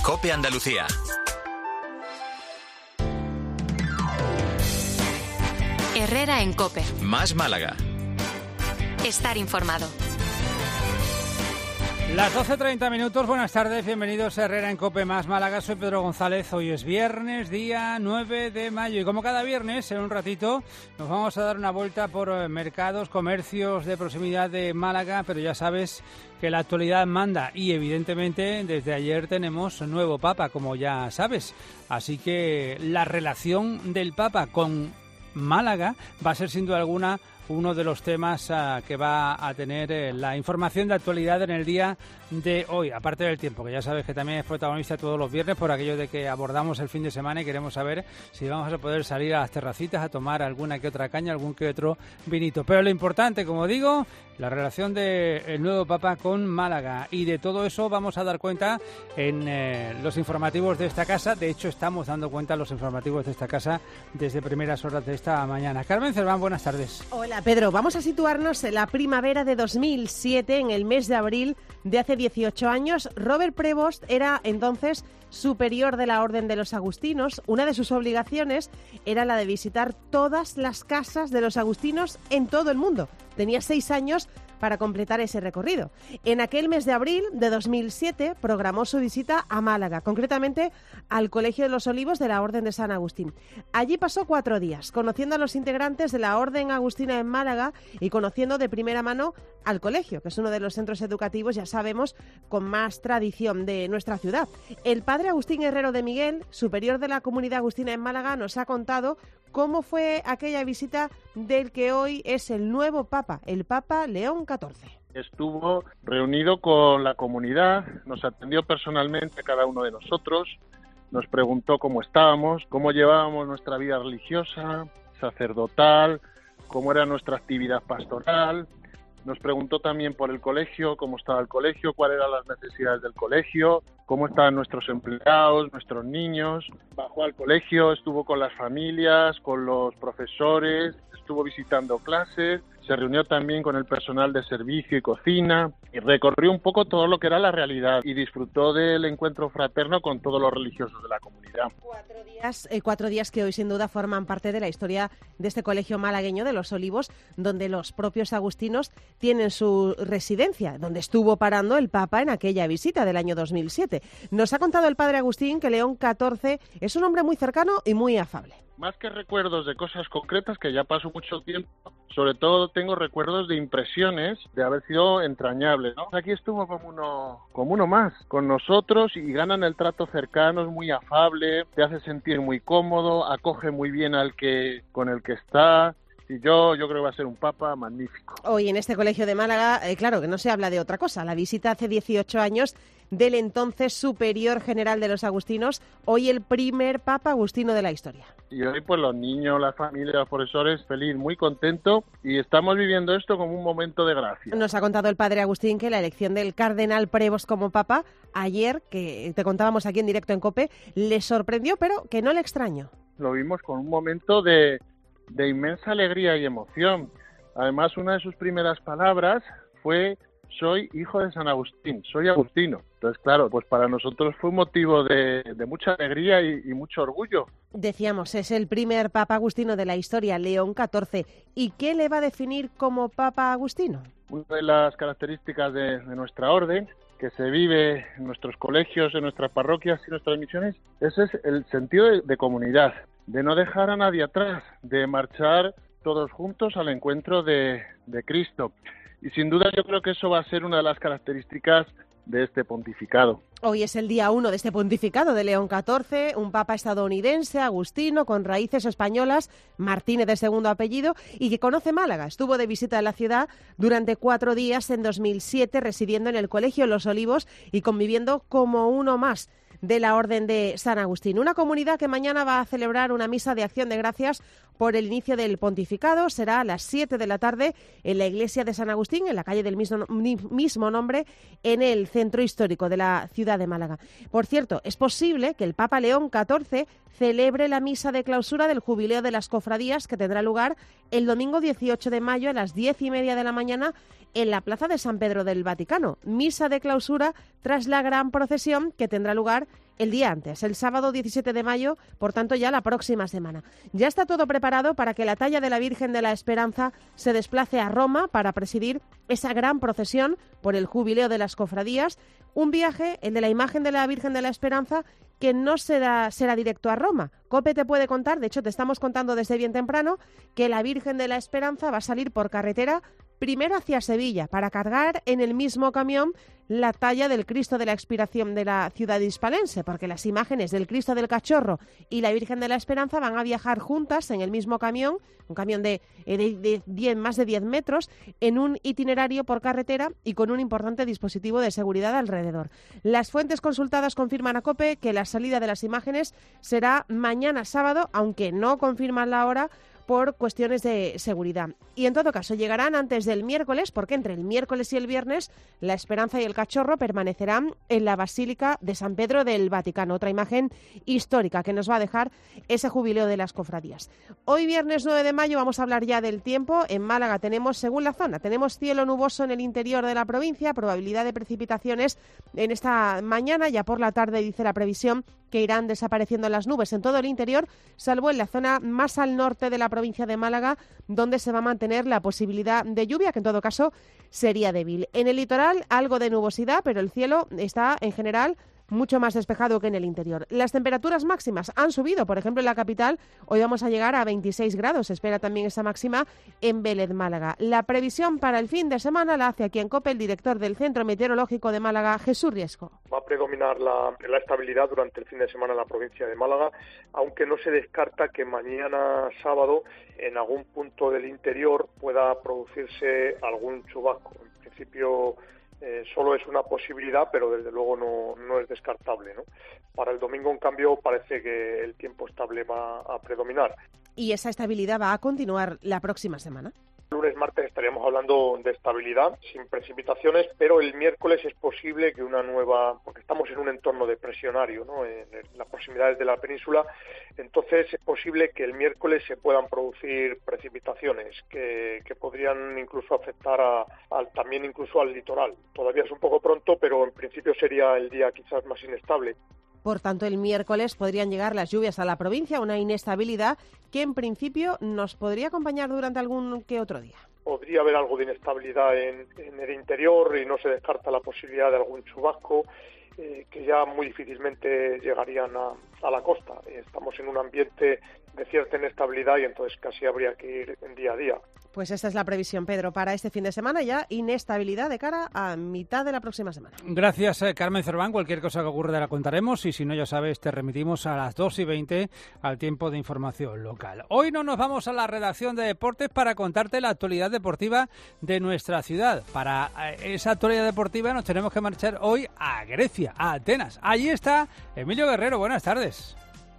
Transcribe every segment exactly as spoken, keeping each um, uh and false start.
COPE Andalucía. Herrera en COPE. Más Málaga. Estar informado. Las doce treinta minutos, buenas tardes, bienvenidos a Herrera en COPE Más Málaga. Soy Pedro González, hoy es viernes, día nueve de mayo y como cada viernes, en un ratito, nos vamos a dar una vuelta por mercados, comercios de proximidad de Málaga, pero ya sabes que la actualidad manda y evidentemente desde ayer tenemos nuevo Papa, como ya sabes, así que la relación del Papa con Málaga va a ser sin duda alguna uno de los temas uh, que va a tener eh, la información de actualidad en el día de hoy, aparte del tiempo, que ya sabes que también es protagonista todos los viernes por aquello de que abordamos el fin de semana y queremos saber si vamos a poder salir a las terracitas a tomar alguna que otra caña, algún que otro vinito. Pero lo importante, como digo, la relación del nuevo Papa con Málaga, y de todo eso vamos a dar cuenta en eh, los informativos de esta casa. De hecho, estamos dando cuenta en los informativos de esta casa desde primeras horas de esta mañana. Carmen Cerván, buenas tardes. Hola Pedro, vamos a situarnos en la primavera de dos mil siete, en el mes de abril de hace dieciocho años. Robert Prevost era entonces superior de la Orden de los Agustinos. Una de sus obligaciones era la de visitar todas las casas de los agustinos en todo el mundo. Tenía seis años para completar ese recorrido. En aquel mes de abril de dos mil siete programó su visita a Málaga, concretamente al Colegio de los Olivos de la Orden de San Agustín. Allí pasó cuatro días, conociendo a los integrantes de la Orden Agustina en Málaga y conociendo de primera mano al colegio, que es uno de los centros educativos, ya sabemos, con más tradición de nuestra ciudad. El padre Agustín Herrero de Miguel, superior de la Comunidad Agustina en Málaga, nos ha contado cómo fue aquella visita del que hoy es el nuevo Papa, el Papa León catorce. Estuvo reunido con la comunidad, nos atendió personalmente a cada uno de nosotros, nos preguntó cómo estábamos, cómo llevábamos nuestra vida religiosa, sacerdotal, cómo era nuestra actividad pastoral. Nos preguntó también por el colegio, cómo estaba el colegio, cuáles eran las necesidades del colegio, cómo estaban nuestros empleados, nuestros niños. Bajó al colegio, estuvo con las familias, con los profesores, estuvo visitando clases, se reunió también con el personal de servicio y cocina y recorrió un poco todo lo que era la realidad y disfrutó del encuentro fraterno con todos los religiosos de la comunidad. Cuatro días, eh, cuatro días que hoy sin duda forman parte de la historia de este colegio malagueño de los Olivos, donde los propios agustinos tienen su residencia, donde estuvo parando el Papa en aquella visita del año dos mil siete. Nos ha contado el padre Agustín que León catorce es un hombre muy cercano y muy afable. Más que recuerdos de cosas concretas, que ya pasó mucho tiempo, sobre todo tengo recuerdos de impresiones de haber sido entrañable, ¿no? Aquí estuvo como uno, como uno más con nosotros y ganan el trato cercano, es muy afable, te hace sentir muy cómodo, acoge muy bien al que con el que está. Y yo, yo creo que va a ser un Papa magnífico. Hoy en este colegio de Málaga, eh, claro que no se habla de otra cosa. La visita hace dieciocho años del entonces superior general de los agustinos, hoy el primer Papa agustino de la historia. Y hoy pues los niños, las familias, los profesores, feliz, muy contento, y estamos viviendo esto como un momento de gracia. Nos ha contado el padre Agustín que la elección del cardenal Prevost como Papa ayer, que te contábamos aquí en directo en COPE, le sorprendió, pero que no le extrañó. Lo vimos con un momento de... de inmensa alegría y emoción. Además, una de sus primeras palabras fue: soy hijo de San Agustín, soy agustino. Entonces, claro, pues para nosotros fue un motivo de, de mucha alegría y, y mucho orgullo. Decíamos, es el primer Papa agustino de la historia, León catorce. ¿Y qué le va a definir como Papa agustino? Una de las características de, de nuestra orden, que se vive en nuestros colegios, en nuestras parroquias y nuestras misiones, ese es el sentido de, de comunidad, de no dejar a nadie atrás, de marchar todos juntos al encuentro de, de Cristo. Y sin duda yo creo que eso va a ser una de las características de este pontificado. Hoy es el día uno de este pontificado de León catorce, un papa estadounidense, agustino, con raíces españolas, Martínez de segundo apellido, y que conoce Málaga. Estuvo de visita en la ciudad durante cuatro días en dos mil siete, residiendo en el Colegio Los Olivos y conviviendo como uno más de la Orden de San Agustín. Una comunidad que mañana va a celebrar una misa de acción de gracias por el inicio del pontificado. Será a las siete de la tarde en la iglesia de San Agustín, en la calle del mismo, mismo nombre, en el centro histórico de la ciudad de Málaga. Por cierto, es posible que el Papa León catorce celebre la misa de clausura del jubileo de las cofradías, que tendrá lugar el domingo dieciocho de mayo a las diez y media de la mañana en la plaza de San Pedro del Vaticano. Misa de clausura tras la gran procesión que tendrá lugar el día antes, el sábado diecisiete de mayo, por tanto ya la próxima semana. Ya está todo preparado para que la talla de la Virgen de la Esperanza se desplace a Roma para presidir esa gran procesión por el jubileo de las cofradías, un viaje, el de la imagen de la Virgen de la Esperanza, que no será, será directo a Roma. COPE te puede contar, de hecho te estamos contando desde bien temprano, que la Virgen de la Esperanza va a salir por carretera primero hacia Sevilla para cargar en el mismo camión la talla del Cristo de la Expiración de la ciudad hispalense, porque las imágenes del Cristo del Cachorro y la Virgen de la Esperanza van a viajar juntas en el mismo camión, un camión de, de, de diez, más de diez metros, en un itinerario por carretera y con un importante dispositivo de seguridad alrededor. Las fuentes consultadas confirman a COPE que la salida de las imágenes será mañana sábado, aunque no confirman la hora, por cuestiones de seguridad. Y en todo caso llegarán antes del miércoles, porque entre el miércoles y el viernes la Esperanza y el Cachorro permanecerán en la Basílica de San Pedro del Vaticano, otra imagen histórica que nos va a dejar ese jubileo de las cofradías. Hoy viernes nueve de mayo vamos a hablar ya del tiempo. En Málaga tenemos, según la zona, tenemos cielo nuboso en el interior de la provincia, probabilidad de precipitaciones en esta mañana, ya por la tarde dice la previsión que irán desapareciendo las nubes en todo el interior, salvo en la zona más al norte de la provincia de Málaga, donde se va a mantener la posibilidad de lluvia, que en todo caso sería débil. En el litoral algo de nubosidad, pero el cielo está en general mucho más despejado que en el interior. Las temperaturas máximas han subido, por ejemplo en la capital hoy vamos a llegar a veintiséis grados, se espera también esa máxima en Vélez, Málaga. La previsión para el fin de semana la hace aquí en COPE el director del Centro Meteorológico de Málaga, Jesús Riesco. Va a predominar la, la estabilidad durante el fin de semana en la provincia de Málaga, aunque no se descarta que mañana sábado en algún punto del interior pueda producirse algún chubasco. En principio Eh, solo es una posibilidad, pero desde luego no, no es descartable, ¿no? Para el domingo, en cambio, parece que el tiempo estable va a predominar. ¿Y esa estabilidad va a continuar la próxima semana? Lunes, martes estaríamos hablando de estabilidad, sin precipitaciones, pero el miércoles es posible que una nueva, porque estamos en un entorno depresionario, ¿no?, en las proximidades de la península, entonces es posible que el miércoles se puedan producir precipitaciones que, que podrían incluso afectar a, al, también incluso al litoral. Todavía es un poco pronto, pero en principio sería el día quizás más inestable. Por tanto, el miércoles podrían llegar las lluvias a la provincia, una inestabilidad que en principio nos podría acompañar durante algún que otro día. Podría haber algo de inestabilidad en, en el interior y no se descarta la posibilidad de algún chubasco eh, que ya muy difícilmente llegarían a, a la costa. Estamos en un ambiente de cierta inestabilidad y entonces casi habría que ir en día a día. Pues esta es la previsión, Pedro, para este fin de semana, ya inestabilidad de cara a mitad de la próxima semana. Gracias, eh, Carmen Cerván. Cualquier cosa que ocurra la contaremos y si no, ya sabes, te remitimos a las dos y veinte al tiempo de información local. Hoy no nos vamos a la redacción de deportes para contarte la actualidad deportiva de nuestra ciudad. Para eh, esa actualidad deportiva nos tenemos que marchar hoy a Grecia, a Atenas. Allí está Emilio Guerrero. Buenas tardes.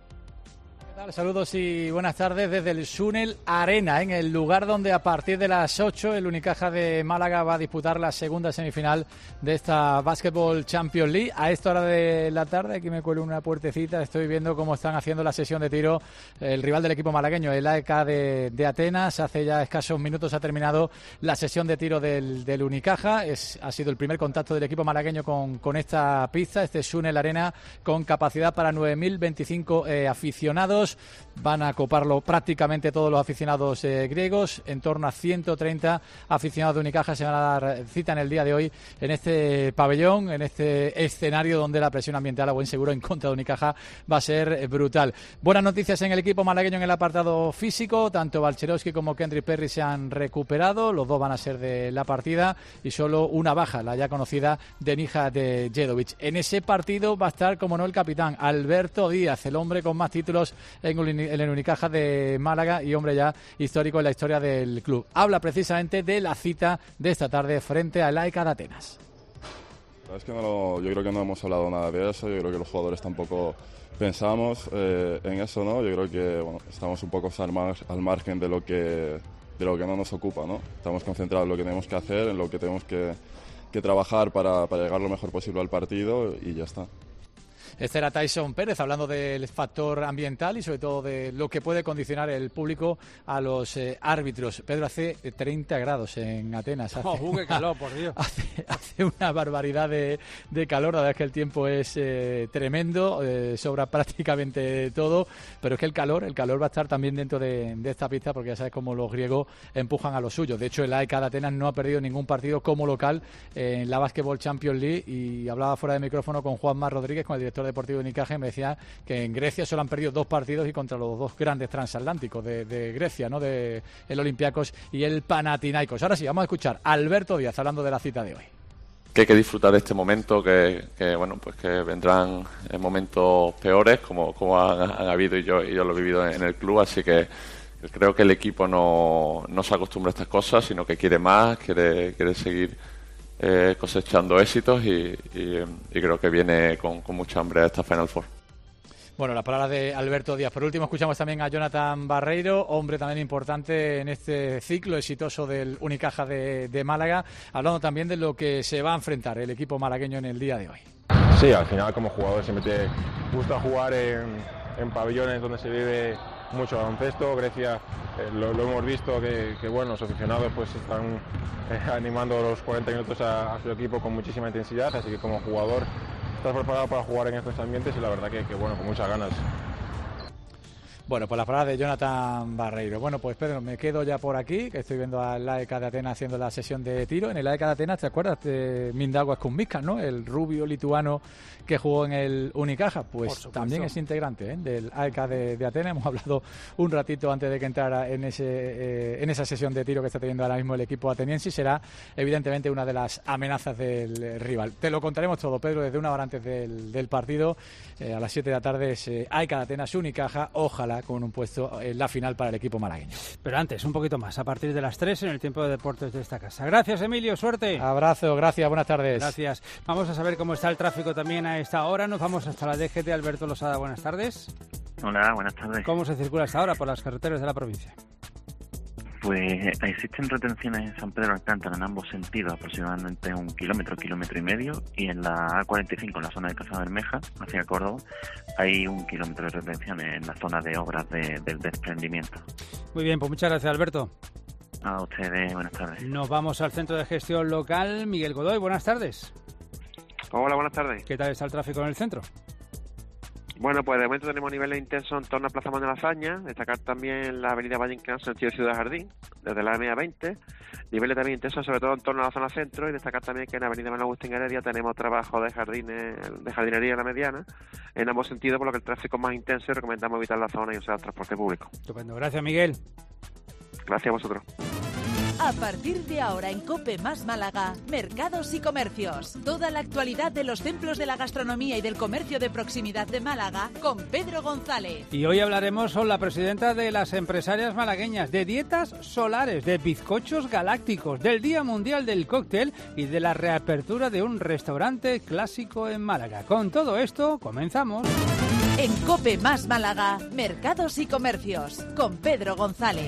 Saludos y buenas tardes desde el Sunel Arena, en el lugar donde a partir de las ocho el Unicaja de Málaga va a disputar la segunda semifinal de esta Basketball Champions League. A esta hora de la tarde, aquí me cuelo una puertecita, estoy viendo cómo están haciendo la sesión de tiro el rival del equipo malagueño, el A E K de, de Atenas. Hace ya escasos minutos ha terminado la sesión de tiro del, del Unicaja. Es, ha sido el primer contacto del equipo malagueño con, con esta pista, este Sunel Arena, con capacidad para nueve mil veinticinco eh, aficionados. Van a coparlo prácticamente todos los aficionados eh, griegos. En torno a ciento treinta aficionados de Unicaja se van a dar cita en el día de hoy en este pabellón, en este escenario donde la presión ambiental a buen seguro en contra de Unicaja va a ser brutal. Buenas noticias en el equipo malagueño en el apartado físico. Tanto Balcherowski como Kendrick Perry se han recuperado. Los dos van a ser de la partida y solo una baja, la ya conocida de Nija de Jedovic. En ese partido va a estar, como no, el capitán Alberto Díaz, el hombre con más títulos en el Unicaja de Málaga y hombre ya histórico en la historia del club. Habla precisamente de la cita de esta tarde frente al A E K de Atenas. Es que no lo, yo creo que no hemos hablado nada de eso. Yo creo que los jugadores tampoco pensamos eh, en eso, ¿no? Yo creo que bueno, estamos un poco al, mar, al margen de lo que de lo que no nos ocupa, ¿no? Estamos concentrados en lo que tenemos que hacer, en lo que tenemos que, que trabajar para, para llegar lo mejor posible al partido y ya está. Este era Tyson Pérez hablando del factor ambiental y sobre todo de lo que puede condicionar el público a los eh, árbitros. Pedro, hace treinta grados en Atenas. Hace, oh, qué calor, por Dios. Hace, hace una barbaridad de, de calor. La verdad es que el tiempo es eh, tremendo, eh, sobra prácticamente todo, pero es que el calor, el calor va a estar también dentro de, de esta pista, porque ya sabes cómo los griegos empujan a los suyos. De hecho, el A E K de Atenas no ha perdido ningún partido como local eh, en la Basketball Champions League, y hablaba fuera de micrófono con Juanma Rodríguez, con el director deportivo de Unicaja, y me decía que en Grecia solo han perdido dos partidos y contra los dos grandes transatlánticos de, de Grecia, ¿no? De el Olympiacos y el Panathinaikos. Ahora sí, vamos a escuchar a Alberto Díaz hablando de la cita de hoy. Que hay que disfrutar de este momento, que, que bueno, pues que vendrán momentos peores, como, como han, han habido, y yo, y yo lo he vivido en el club, así que creo que el equipo no, no se acostumbra a estas cosas, sino que quiere más, quiere, quiere seguir eh, cosechando éxitos, y, y, y creo que viene con, con mucha hambre a esta Final Four. Bueno, las palabras de Alberto Díaz. Por último, escuchamos también a Jonathan Barreiro, hombre también importante en este ciclo exitoso del Unicaja de, de Málaga, hablando también de lo que se va a enfrentar el equipo malagueño en el día de hoy. Sí, al final como jugador siempre te gusta jugar en, en pabellones donde se vive mucho baloncesto. Grecia, eh, lo, lo hemos visto que, que bueno, los aficionados pues están eh, animando los cuarenta minutos a, a su equipo con muchísima intensidad, así que como jugador estás preparado para jugar en estos ambientes, y la verdad que, que bueno, con muchas ganas. Bueno, pues las palabras de Jonathan Barreiro. Bueno, pues Pedro, me quedo ya por aquí, que estoy viendo al A E K de Atenas haciendo la sesión de tiro. En el A E K de Atenas, ¿te acuerdas de Mindaugas Kuzminskas, ¿no? El rubio lituano que jugó en el Unicaja. Pues también es integrante ¿eh? del A E K de, de Atenas. Hemos hablado un ratito antes de que entrara en ese eh, en esa sesión de tiro que está teniendo ahora mismo el equipo ateniense, y será evidentemente una de las amenazas del rival. Te lo contaremos todo, Pedro, desde una hora antes del, del partido. Eh, a las siete de la tarde es eh, A E K de Atenas Unicaja, ojalá con un puesto en la final para el equipo malagueño. Pero antes, un poquito más, a partir de las tres en el tiempo de deportes de esta casa. Gracias, Emilio, suerte. Abrazo, gracias, buenas tardes. Gracias. Vamos a saber cómo está el tráfico también a esta hora. Nos vamos hasta la D G T. Alberto Losada, buenas tardes. Hola, buenas tardes. ¿Cómo se circula hasta ahora por las carreteras de la provincia? Pues existen retenciones en San Pedro Alcántara en ambos sentidos, aproximadamente un kilómetro, kilómetro y medio, y en la A cuarenta y cinco, en la zona de Casa Bermeja, hacia Córdoba, hay un kilómetro de retenciones en la zona de obras de, del desprendimiento. Muy bien, pues muchas gracias, Alberto. A ustedes, buenas tardes. Nos vamos al Centro de Gestión Local. Miguel Godoy, buenas tardes. Hola, buenas tardes. ¿Qué tal está el tráfico en el centro? Bueno, pues de momento tenemos niveles intensos en torno a Plaza Manuel Azaña, destacar también la avenida Valle Inclán, sentido Ciudad Jardín, desde la M A veinte, niveles también intensos sobre todo en torno a la zona centro, y destacar también que en la avenida Manuel Agustín Heredia tenemos trabajo de jardines, de jardinería en la mediana, en ambos sentidos, por lo que el tráfico es más intenso y recomendamos evitar la zona y usar el transporte público. Estupendo, gracias Miguel. Gracias a vosotros. A partir de ahora en COPE más Málaga, mercados y comercios. Toda la actualidad de los templos de la gastronomía y del comercio de proximidad de Málaga con Pedro González. Y hoy hablaremos con la presidenta de las empresarias malagueñas, de dietas solares, de bizcochos galácticos, del Día Mundial del Cóctel y de la reapertura de un restaurante clásico en Málaga. Con todo esto, comenzamos. En COPE más Málaga, mercados y comercios con Pedro González.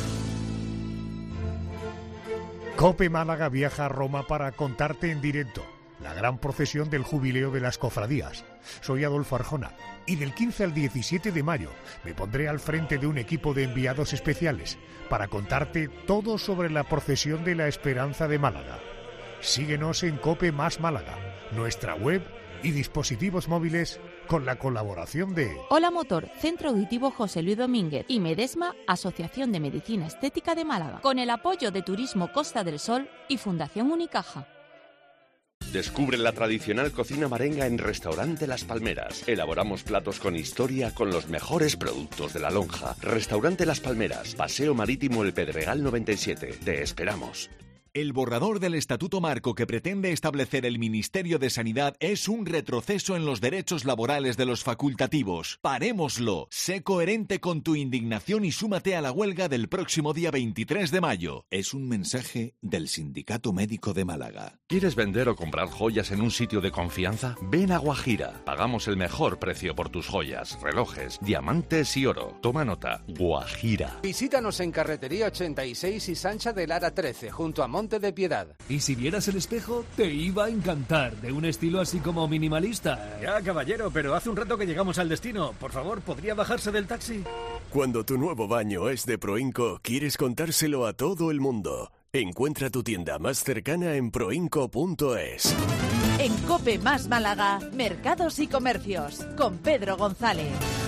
COPE Málaga viaja a Roma para contarte en directo la gran procesión del jubileo de las cofradías. Soy Adolfo Arjona y del quince al diecisiete de mayo me pondré al frente de un equipo de enviados especiales para contarte todo sobre la procesión de la Esperanza de Málaga. Síguenos en COPE más Málaga, nuestra web y dispositivos móviles, con la colaboración de Hola Motor, Centro Auditivo José Luis Domínguez, y Medesma, Asociación de Medicina Estética de Málaga, con el apoyo de Turismo Costa del Sol y Fundación Unicaja. Descubre la tradicional cocina marenga en Restaurante Las Palmeras. Elaboramos platos con historia con los mejores productos de la lonja. Restaurante Las Palmeras, Paseo Marítimo El Pedregal noventa y siete. Te esperamos. El borrador del Estatuto Marco que pretende establecer el Ministerio de Sanidad es un retroceso en los derechos laborales de los facultativos. ¡Parémoslo! Sé coherente con tu indignación y súmate a la huelga del próximo día veintitrés de mayo. Es un mensaje del Sindicato Médico de Málaga. ¿Quieres vender o comprar joyas en un sitio de confianza? Ven a Guajira. Pagamos el mejor precio por tus joyas, relojes, diamantes y oro. Toma nota. Guajira. Visítanos en Carretería ochenta y seis y Sancha de Lara trece, junto a Monte Monte de Piedad. Y si vieras el espejo, te iba a encantar, de un estilo así como minimalista. Ya, caballero, pero hace un rato que llegamos al destino. Por favor, ¿podría bajarse del taxi? Cuando tu nuevo baño es de Proinco, quieres contárselo a todo el mundo. Encuentra tu tienda más cercana en proinco punto es. En COPE Más Málaga, Mercados y Comercios, con Pedro González.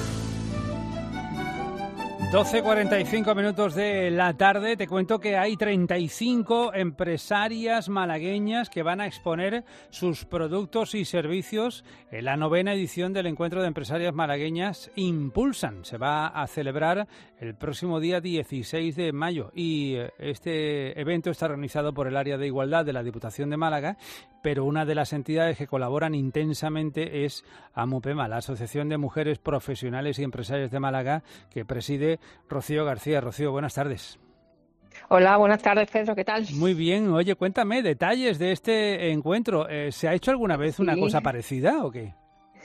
doce cuarenta y cinco minutos de la tarde. Te cuento que hay treinta y cinco empresarias malagueñas que van a exponer sus productos y servicios en la novena edición del Encuentro de Empresarias Malagueñas Impulsan. Se va a celebrar el próximo día dieciséis de mayo y este evento está organizado por el Área de Igualdad de la Diputación de Málaga, pero una de las entidades que colaboran intensamente es AMUPEMA, la Asociación de Mujeres Profesionales y Empresarias de Málaga, que preside Rocío García. Rocío, buenas tardes. Hola, buenas tardes, Pedro, ¿qué tal? Muy bien. Oye, cuéntame detalles de este encuentro. Eh, ¿Se ha hecho alguna vez una sí. cosa parecida o qué?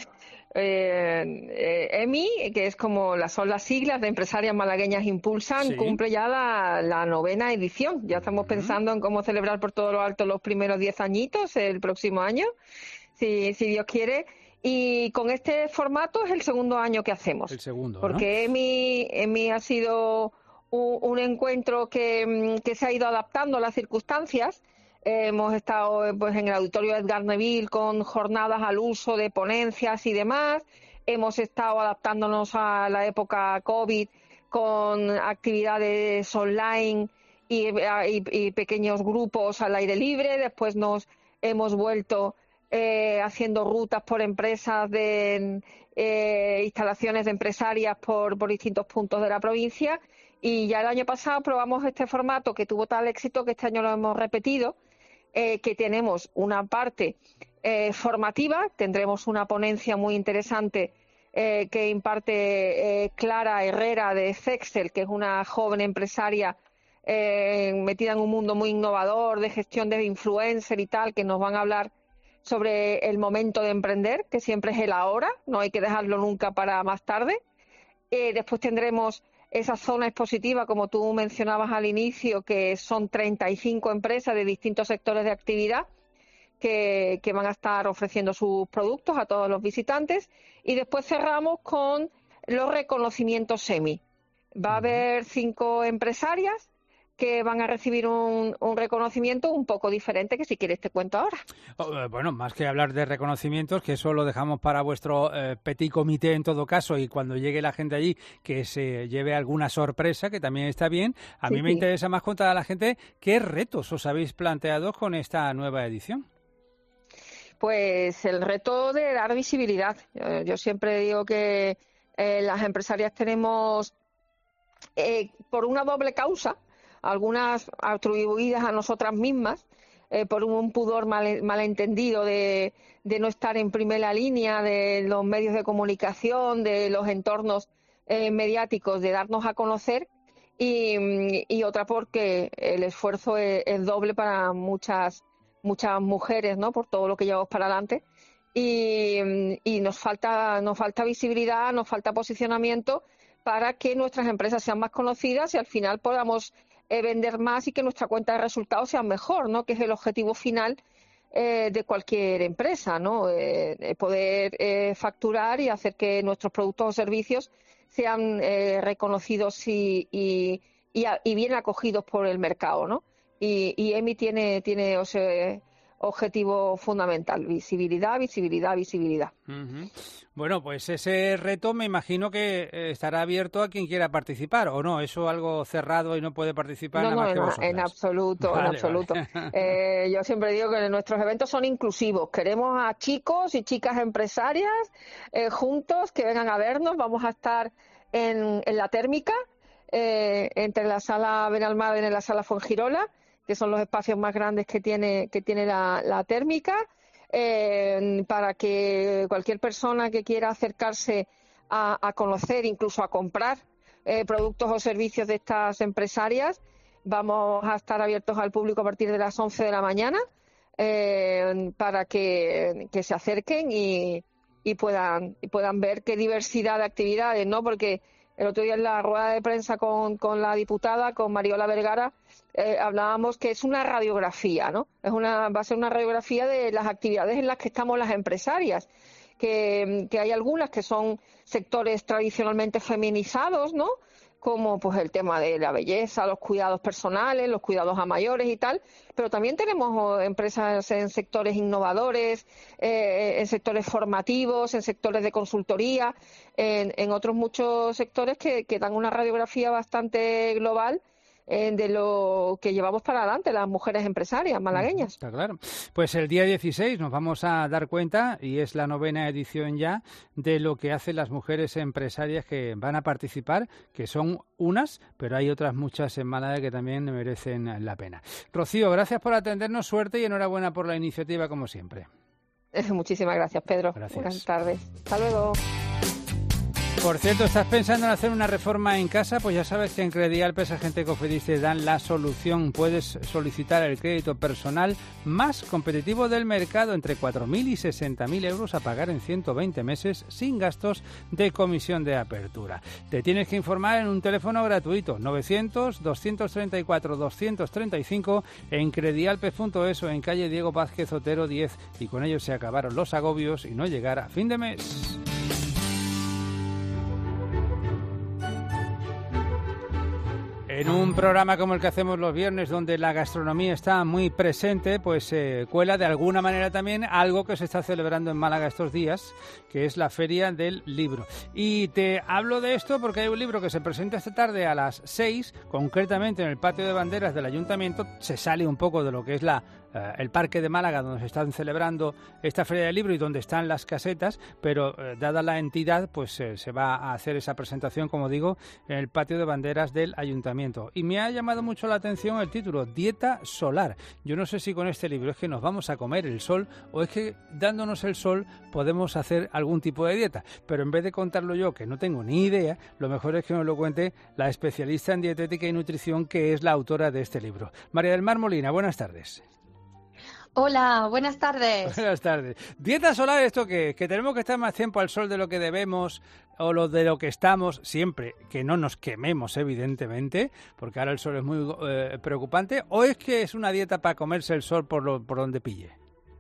Eh, eh, EMI, que es como las, son las siglas de Empresarias Malagueñas Impulsan, sí. cumple ya la, la novena edición. Ya estamos uh-huh. pensando en cómo celebrar por todo lo alto los primeros diez añitos el próximo año, si, si Dios quiere. Y con este formato es el segundo año que hacemos. El segundo, Porque ¿no? EMI, EMI ha sido un, un encuentro que, que se ha ido adaptando a las circunstancias. Eh, hemos estado pues en el auditorio Edgar Neville con jornadas al uso de ponencias y demás. Hemos estado adaptándonos a la época COVID con actividades online y, y, y pequeños grupos al aire libre. Después nos hemos vuelto eh, haciendo rutas por empresas de eh, instalaciones de empresarias por, por distintos puntos de la provincia. Y ya el año pasado probamos este formato que tuvo tal éxito que este año lo hemos repetido. Eh, que tenemos una parte eh, formativa, tendremos una ponencia muy interesante eh, que imparte eh, Clara Herrera de Sexel, que es una joven empresaria eh, metida en un mundo muy innovador de gestión de influencer y tal, que nos van a hablar sobre el momento de emprender, que siempre es el ahora, no hay que dejarlo nunca para más tarde. Eh, después tendremos esa zona expositiva, como tú mencionabas al inicio, que son treinta y cinco empresas de distintos sectores de actividad que, que van a estar ofreciendo sus productos a todos los visitantes. Y después cerramos con los reconocimientos EMI. Va a haber cinco empresarias que van a recibir un, un reconocimiento un poco diferente, que si quieres te cuento ahora. Oh, bueno, más que hablar de reconocimientos, que eso lo dejamos para vuestro eh, petit comité en todo caso, y cuando llegue la gente allí que se lleve alguna sorpresa, que también está bien. A sí, mí me sí. interesa más contar a la gente qué retos os habéis planteado con esta nueva edición. Pues el reto de dar visibilidad. Yo, yo siempre digo que eh, las empresarias tenemos, eh, por una doble causa, algunas atribuidas a nosotras mismas, eh, por un pudor mal, malentendido de, de no estar en primera línea de los medios de comunicación, de los entornos eh, mediáticos, de darnos a conocer, y, y otra porque el esfuerzo es, es doble para muchas muchas mujeres, ¿no? Por todo lo que llevamos para adelante, y, y nos falta nos falta visibilidad, nos falta posicionamiento para que nuestras empresas sean más conocidas y al final podamos Eh, vender más y que nuestra cuenta de resultados sea mejor, ¿no? Que es el objetivo final eh, de cualquier empresa, ¿no? Eh, poder eh, facturar y hacer que nuestros productos o servicios sean eh, reconocidos y, y, y, a, y bien acogidos por el mercado, ¿no? Y, y EMI tiene, tiene o sea, objetivo fundamental: visibilidad, visibilidad, visibilidad. Uh-huh. Bueno, pues ese reto me imagino que estará abierto a quien quiera participar, ¿o no? ¿Eso algo cerrado y no puede participar no, nada no, más que en, vosotras? en absoluto, vale, en absoluto. Vale. Eh, yo siempre digo que nuestros eventos son inclusivos. Queremos a chicos y chicas empresarias eh, juntos que vengan a vernos. Vamos a estar en, en la térmica, eh, entre la sala Benalmádena y la sala Fuengirola, que son los espacios más grandes que tiene, que tiene la, la térmica. Eh, para que cualquier persona que quiera acercarse a, a conocer, incluso a comprar eh, productos o servicios de estas empresarias, vamos a estar abiertos al público a partir de las once de la mañana eh, para que, que se acerquen y, y puedan y puedan ver qué diversidad de actividades, ¿no? Porque El otro día en la rueda de prensa con, con la diputada, con Mariola Vergara, eh, hablábamos que es una radiografía, ¿no? Es una, va a ser una radiografía de las actividades en las que estamos las empresarias, que, que hay algunas que son sectores tradicionalmente feminizados, ¿no? Como pues el tema de la belleza, los cuidados personales, los cuidados a mayores y tal, pero también tenemos empresas en sectores innovadores, eh, en sectores formativos, en sectores de consultoría, en, en otros muchos sectores que, que dan una radiografía bastante global de lo que llevamos para adelante las mujeres empresarias malagueñas. Está claro. Pues el día dieciséis nos vamos a dar cuenta, y es la novena edición ya, de lo que hacen las mujeres empresarias que van a participar, que son unas, pero hay otras muchas en Málaga que también merecen la pena. Rocío, gracias por atendernos, suerte y enhorabuena por la iniciativa, como siempre. Muchísimas gracias, Pedro. Gracias. Buenas tardes. Hasta luego. Por cierto, ¿estás pensando en hacer una reforma en casa? Pues ya sabes que en Credial Pesa Gente Cofidis te dan la solución. Puedes solicitar el crédito personal más competitivo del mercado, entre cuatro mil y sesenta mil euros a pagar en ciento veinte meses sin gastos de comisión de apertura. Te tienes que informar en un teléfono gratuito, novecientos, doscientos treinta y cuatro, doscientos treinta y cinco, en credialpes punto es o en calle Diego Vázquez Otero diez, y con ello se acabaron los agobios y no llegar a fin de mes. En un programa como el que hacemos los viernes, donde la gastronomía está muy presente, pues se eh, cuela de alguna manera también algo que se está celebrando en Málaga estos días, que es la Feria del Libro. Y te hablo de esto porque hay un libro que se presenta esta tarde a las seis, concretamente en el patio de banderas del Ayuntamiento. Se sale un poco de lo que es la Uh, el Parque de Málaga, donde se están celebrando esta Feria del Libro y donde están las casetas, pero uh, dada la entidad, pues uh, se va a hacer esa presentación, como digo, en el patio de banderas del Ayuntamiento. Y me ha llamado mucho la atención el título, Dieta Solar. Yo no sé si con este libro es que nos vamos a comer el sol o es que dándonos el sol podemos hacer algún tipo de dieta, pero en vez de contarlo yo, que no tengo ni idea, lo mejor es que nos lo cuente la especialista en dietética y nutrición, que es la autora de este libro. María del Mar Molina, buenas tardes. Hola, buenas tardes. Buenas tardes. Dieta solar, ¿esto qué es? ¿Que tenemos que estar más tiempo al sol de lo que debemos o lo de lo que estamos? Siempre que no nos quememos, evidentemente, porque ahora el sol es muy eh, preocupante. ¿O es que es una dieta para comerse el sol por, lo, por donde pille?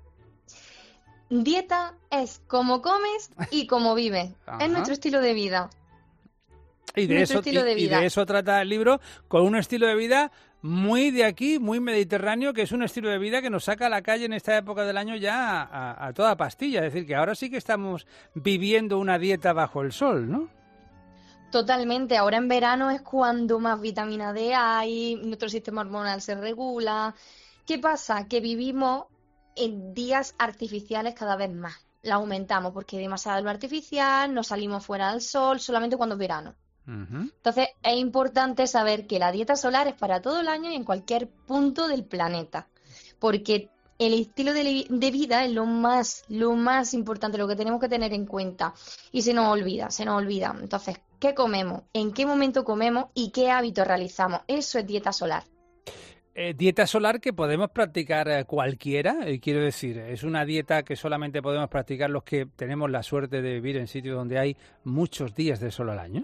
Dieta es como comes y como vives. Es nuestro estilo de vida. Y de, eso, y, de y de eso trata el libro, con un estilo de vida muy de aquí, muy mediterráneo, que es un estilo de vida que nos saca a la calle en esta época del año ya a, a toda pastilla. Es decir, que ahora sí que estamos viviendo una dieta bajo el sol, ¿no? Totalmente. Ahora en verano es cuando más vitamina D hay, nuestro sistema hormonal se regula. ¿Qué pasa? Que vivimos en días artificiales cada vez más. La aumentamos porque hay demasiada luz artificial, no salimos fuera del sol solamente cuando es verano. Entonces es importante saber que la dieta solar es para todo el año y en cualquier punto del planeta, porque el estilo de, de vida es lo más, lo más importante, lo que tenemos que tener en cuenta, y se nos olvida, se nos olvida. Entonces, ¿qué comemos? ¿En qué momento comemos? ¿Y qué hábitos realizamos? Eso es dieta solar. Eh, dieta solar que podemos practicar eh, cualquiera, eh, quiero decir, es una dieta que solamente podemos practicar los que tenemos la suerte de vivir en sitios donde hay muchos días de sol al año.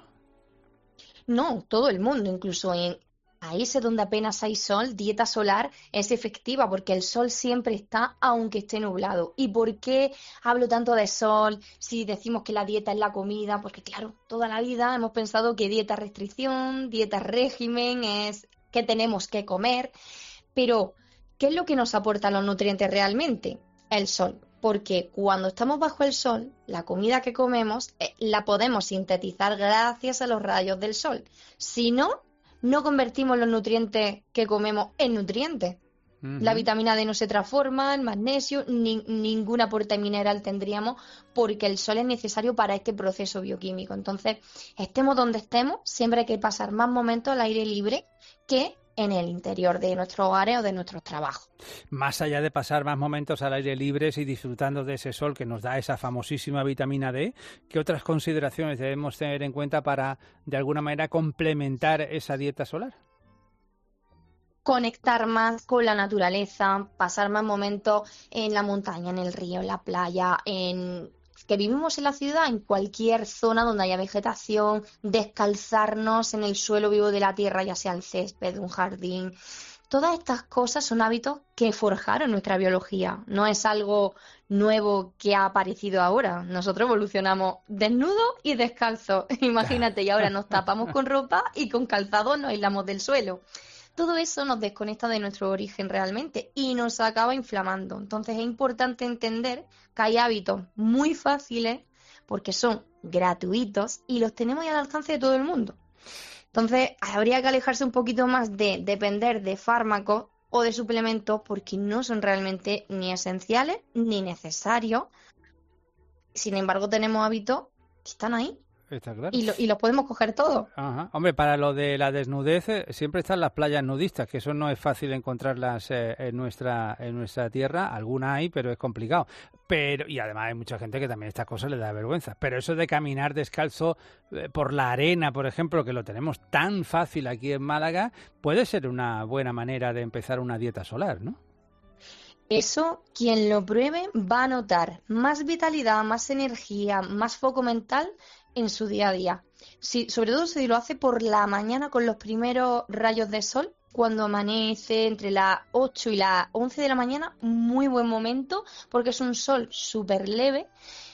No, todo el mundo, incluso en países donde apenas hay sol, dieta solar es efectiva porque el sol siempre está aunque esté nublado. ¿Y por qué hablo tanto de sol si decimos que la dieta es la comida? Porque claro, toda la vida hemos pensado que dieta restricción, dieta régimen es que tenemos que comer, pero ¿qué es lo que nos aporta los nutrientes realmente? El sol. Porque cuando estamos bajo el sol, la comida que comemos eh, la podemos sintetizar gracias a los rayos del sol. Si no, no convertimos los nutrientes que comemos en nutrientes. Uh-huh. La vitamina D no se transforma, el magnesio, ni, ningún aporte mineral tendríamos porque el sol es necesario para este proceso bioquímico. Entonces, estemos donde estemos, siempre hay que pasar más momentos al aire libre que en el interior de nuestros hogares o de nuestros trabajos. Más allá de pasar más momentos al aire libre y disfrutando de ese sol que nos da esa famosísima vitamina D, ¿qué otras consideraciones debemos tener en cuenta para, de alguna manera, complementar esa dieta solar? Conectar más con la naturaleza, pasar más momentos en la montaña, en el río, en la playa, en que vivimos en la ciudad, en cualquier zona donde haya vegetación, descalzarnos en el suelo vivo de la tierra, ya sea el césped, un jardín. Todas estas cosas son hábitos que forjaron nuestra biología. No es algo nuevo que ha aparecido ahora. Nosotros evolucionamos desnudos y descalzos. Imagínate, y ahora nos tapamos con ropa y con calzado nos aislamos del suelo. Todo eso nos desconecta de nuestro origen realmente y nos acaba inflamando. Entonces es importante entender que hay hábitos muy fáciles porque son gratuitos y los tenemos al alcance de todo el mundo. Entonces, habría que alejarse un poquito más de depender de fármacos o de suplementos porque no son realmente ni esenciales ni necesarios. Sin embargo, tenemos hábitos que están ahí. Está claro. Y, lo, y los podemos coger todos. Ajá. Hombre, para lo de la desnudez eh, siempre están las playas nudistas, que eso no es fácil encontrarlas eh, en nuestra en nuestra tierra. Algunas hay, pero es complicado. Pero y además hay mucha gente que también estas cosas les da vergüenza. Pero eso de caminar descalzo eh, por la arena, por ejemplo, que lo tenemos tan fácil aquí en Málaga, puede ser una buena manera de empezar una dieta solar, ¿no? Eso, quien lo pruebe va a notar más vitalidad, más energía, más foco mental en su día a día. Si, sobre todo si lo hace por la mañana con los primeros rayos de sol, cuando amanece entre las ocho y las once de la mañana, muy buen momento porque es un sol súper leve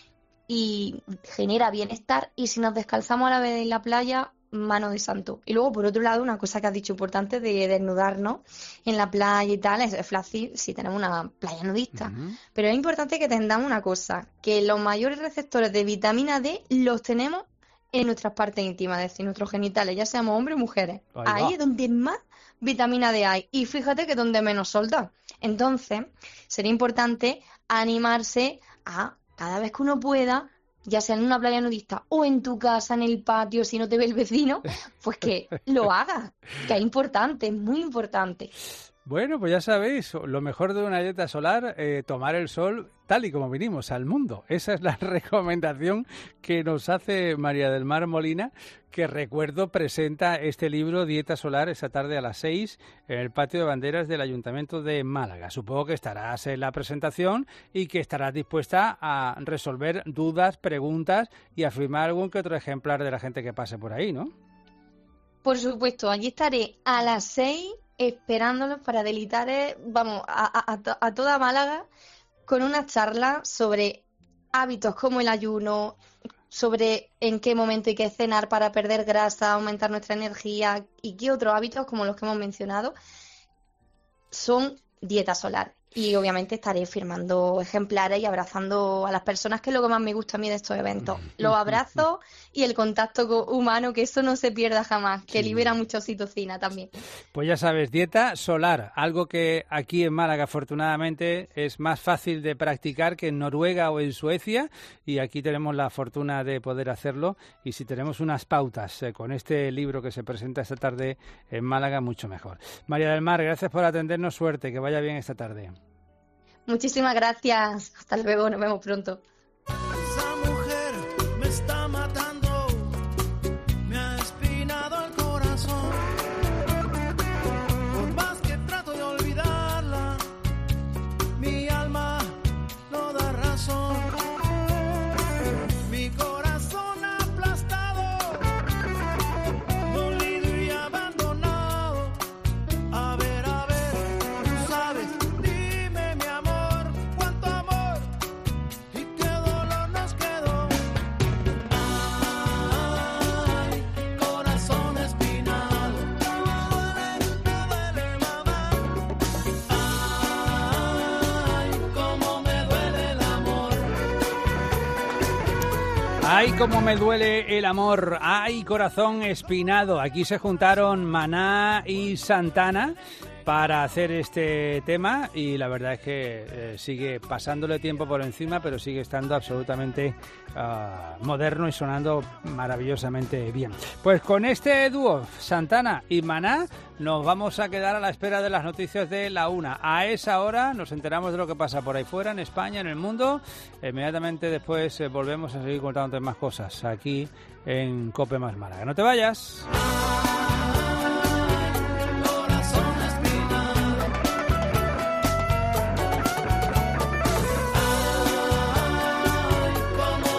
y genera bienestar. Y si nos descalzamos a la vez en la playa, mano de santo. Y luego, por otro lado, una cosa que has dicho importante de desnudarnos en la playa y tal, es, es fácil si tenemos una playa nudista. Uh-huh. Pero es importante que entendamos una cosa, que los mayores receptores de vitamina D los tenemos en nuestras partes íntimas, es decir, nuestros genitales, ya seamos hombres o mujeres. Ahí, Ahí es donde más vitamina D hay. Y fíjate que donde menos sol da. Entonces, sería importante animarse a, cada vez que uno pueda, ya sea en una playa nudista o en tu casa, en el patio, si no te ve el vecino, pues que lo hagas, que es importante, es muy importante. Bueno, pues ya sabéis, lo mejor de una dieta solar, eh, tomar el sol tal y como vinimos al mundo. Esa es la recomendación que nos hace María del Mar Molina, que recuerdo presenta este libro Dieta Solar esta tarde a las seis en el patio de banderas del Ayuntamiento de Málaga. Supongo que estarás en la presentación y que estarás dispuesta a resolver dudas, preguntas y a firmar algún que otro ejemplar de la gente que pase por ahí, ¿no? Por supuesto, allí estaré a las seis esperándolos para deleitar, vamos, a, a, a toda Málaga con una charla sobre hábitos como el ayuno, sobre en qué momento hay que cenar para perder grasa, aumentar nuestra energía y qué otros hábitos como los que hemos mencionado son dieta solar. Y obviamente estaré firmando ejemplares y abrazando a las personas, que es lo que más me gusta a mí de estos eventos. Los abrazos y el contacto humano, que eso no se pierda jamás, que sí. Libera mucha oxitocina también. Pues ya sabes, dieta solar, algo que aquí en Málaga afortunadamente es más fácil de practicar que en Noruega o en Suecia, y aquí tenemos la fortuna de poder hacerlo. Y si tenemos unas pautas eh, con este libro que se presenta esta tarde en Málaga, mucho mejor. María del Mar, gracias por atendernos, suerte, que vaya bien esta tarde. Muchísimas gracias. Hasta luego, nos vemos pronto. Esa mujer me está matando, me ha espinado el corazón. Por más que trato de olvidarla, mi alma no da razón. Mi corazón aplastado, dolido y abandonado. A ver, a ver, tú sabes. ¡Ay, cómo me duele el amor! ¡Ay, corazón espinado! Aquí se juntaron Maná y Santana para hacer este tema y la verdad es que eh, sigue pasándole tiempo por encima, pero sigue estando absolutamente uh, moderno y sonando maravillosamente bien. Pues con este dúo, Santana y Maná, nos vamos a quedar a la espera de las noticias de la una. A esa hora nos enteramos de lo que pasa por ahí fuera, en España, en el mundo. Inmediatamente después eh, volvemos a seguir contándote más cosas aquí en COPE Más Málaga. ¡No te vayas! Como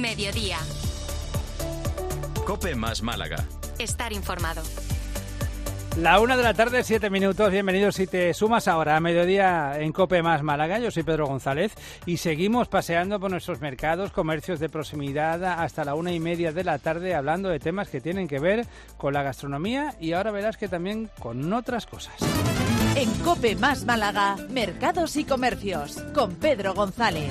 Mediodía. COPE más Málaga. Estar informado. La una de la tarde, siete minutos. Bienvenidos si te sumas ahora a Mediodía en COPE más Málaga. Yo soy Pedro González y seguimos paseando por nuestros mercados, comercios de proximidad hasta la una y media de la tarde, hablando de temas que tienen que ver con la gastronomía y ahora verás que también con otras cosas. En COPE más Málaga, mercados y comercios, con Pedro González.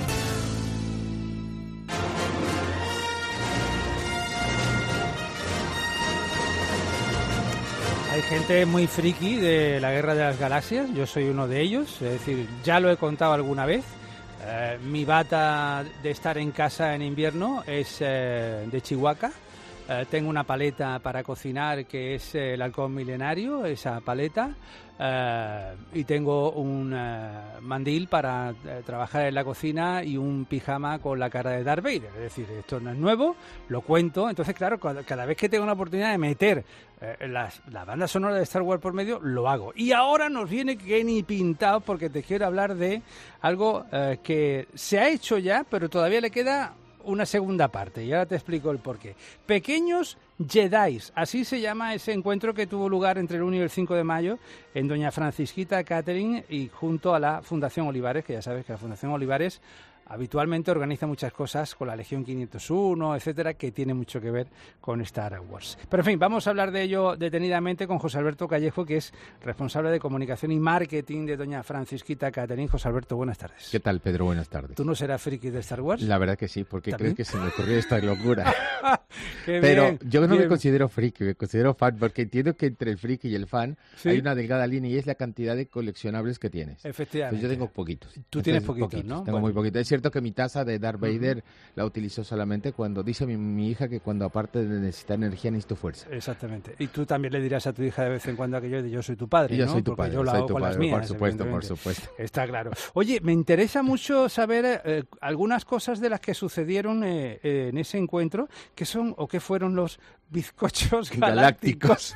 Hay gente muy friki de la Guerra de las Galaxias, yo soy uno de ellos, es decir, ya lo he contado alguna vez. Eh, mi bata de estar en casa en invierno es eh, de Chihuahua. Eh, tengo una paleta para cocinar que es eh, el halcón milenario, esa paleta. Uh, y tengo un uh, mandil para uh, trabajar en la cocina y un pijama con la cara de Darth Vader. Es decir, esto no es nuevo, lo cuento. Entonces, claro, cada, cada vez que tengo una oportunidad de meter uh, las, la banda sonora de Star Wars por medio, lo hago. Y ahora nos viene que ni pintado porque te quiero hablar de algo uh, que se ha hecho ya, pero todavía le queda una segunda parte, y ahora te explico el porqué. Pequeños Jedis, así se llama ese encuentro que tuvo lugar entre el uno y el cinco de mayo en Doña Francisquita Catering y junto a la Fundación Olivares, que ya sabes que la Fundación Olivares habitualmente organiza muchas cosas con la Legión quinientos uno, etcétera, que tiene mucho que ver con Star Wars. Pero en fin, vamos a hablar de ello detenidamente con José Alberto Callejo, que es responsable de comunicación y marketing de Doña Francisquita Catering. José Alberto, buenas tardes. ¿Qué tal, Pedro? Buenas tardes. ¿Tú no serás friki de Star Wars? La verdad que sí, porque ¿También? crees que se me ocurrió esta locura. Qué Pero bien, yo no bien. me considero friki, me considero fan, porque entiendo que entre el friki y el fan ¿Sí? hay una delgada línea y es la cantidad de coleccionables que tienes. Efectivamente. Pues yo tengo poquitos. Tú tienes Entonces, poquitos, ¿no? Tengo Bueno. muy poquitos. Es cierto que mi taza de Darth Vader Ujú. la utilizo solamente cuando, dice mi, mi hija que cuando aparte de necesitar energía necesito fuerza. Exactamente. Y tú también le dirás a tu hija de vez en cuando aquello de yo soy tu padre, Y yo ¿no? soy tu Porque padre, yo lo soy hago tu con las padre, mías, por supuesto, por evidentemente. supuesto. Está claro. Oye, me interesa mucho saber eh, algunas cosas de las que sucedieron eh, eh, en ese encuentro, que son o qué fueron los bizcochos galácticos.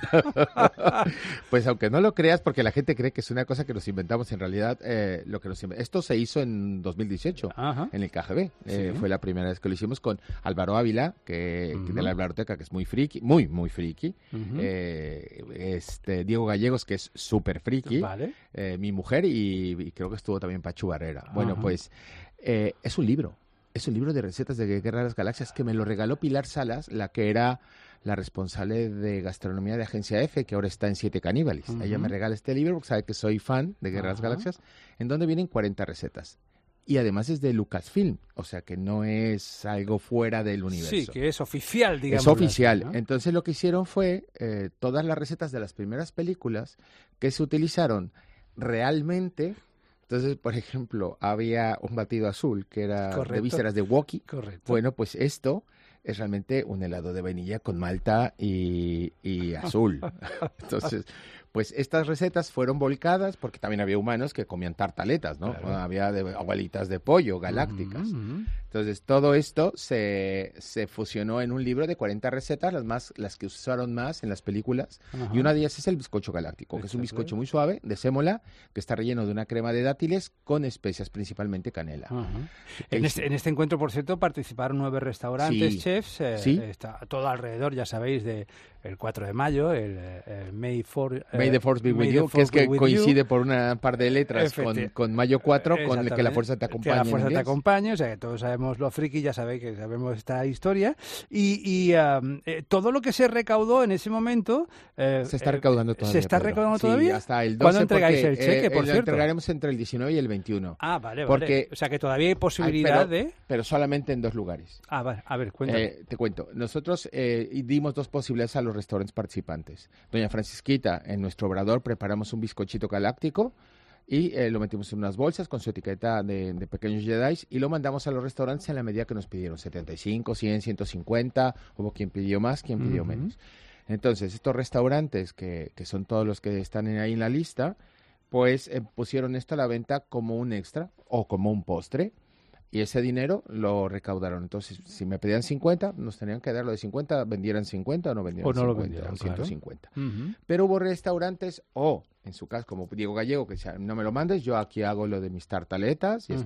Pues aunque no lo creas, porque la gente cree que es una cosa que nos inventamos, en realidad eh, lo que nos inve- esto se hizo en dos mil dieciocho, Ajá. en el K G B. Eh, Sí. fue la primera vez que lo hicimos con Álvaro Ávila, que, Ujú. de la biblioteca, que es muy friki, muy, muy friki. Ujú. Eh, este Diego Gallegos, que es súper friki. Vale. Eh, mi mujer y, y creo que estuvo también Pachu Barrera. Bueno, Ajá. pues eh, es un libro. Es un libro de recetas de Guerra de las Galaxias que me lo regaló Pilar Salas, la que era la responsable de gastronomía de Agencia F, que ahora está en Siete Caníbales. Ujú. Ella me regala este libro porque sabe que soy fan de Guerra de las Ajá. Galaxias, en donde vienen cuarenta recetas. Y además es de Lucasfilm, o sea que no es algo fuera del universo. Sí, que es oficial, digamos. Es oficial. ¿no? Entonces lo que hicieron fue eh, todas las recetas de las primeras películas que se utilizaron realmente. Entonces, por ejemplo, había un batido azul que era Correcto. de vísceras de Wookiee. Correcto. Bueno, pues esto es realmente un helado de vainilla con malta y, y azul. Entonces, pues estas recetas fueron volcadas porque también había humanos que comían tartaletas, ¿no? Claro. Había de, abuelitas de pollo galácticas. Ujú, ujú. Entonces, todo esto se, se fusionó en un libro de cuarenta recetas, las más las que usaron más en las películas. Ajá. Y una de ellas es el bizcocho galáctico, que es un Exacto. bizcocho muy suave, de sémola, que está relleno de una crema de dátiles con especias, principalmente canela. Ajá. ¿Qué En hice? este, en este encuentro, por cierto, participaron nueve restaurantes, Sí. chefs, eh, Sí. está todo alrededor, ya sabéis, de el cuatro de mayo, el, eh, May, for, eh, May the Force be May with the you, Force que es be que with coincide you. por una par de letras con, Efecti- con mayo cuatro, con el que la Exactamente. fuerza te acompaña. Que la en fuerza te inglés. acompañe, o sea que todos sabemos lo friki, ya sabéis que sabemos esta historia. Y, y um, eh, todo lo que se recaudó en ese momento... eh, Se está eh, recaudando todavía. ¿Se está Pedro. recaudando Sí, todavía? hasta el doce. ¿Cuándo entregáis porque, el cheque, eh, por lo cierto? entregaremos entre el diecinueve y el veintiuno. Ah, vale, vale. Porque, O sea que todavía hay Ay, posibilidad pero, de... pero solamente en dos lugares. Ah, vale. A ver, cuéntame. Eh, te cuento. Nosotros eh, dimos dos posibilidades a los restaurantes participantes. Doña Francisquita, en nuestro obrador, preparamos un bizcochito galáctico y eh, lo metimos en unas bolsas con su etiqueta de, de pequeños Jedi y lo mandamos a los restaurantes en la medida que nos pidieron. setenta y cinco, cien, ciento cincuenta. Hubo quien pidió más, quien pidió Ujú. menos. Entonces, estos restaurantes, que, que son todos los que están en- ahí en la lista, pues eh, pusieron esto a la venta como un extra o como un postre. Y ese dinero lo recaudaron. Entonces, si me pedían cincuenta, nos tenían que dar lo de cincuenta, vendieran cincuenta o no vendieran O no lo cincuenta, vendieran, o claro. ciento cincuenta. Ujú. Pero hubo restaurantes, o en su caso, como Diego Gallego, que decía, no me lo mandes, yo aquí hago lo de mis tartaletas y ya está. Ujú.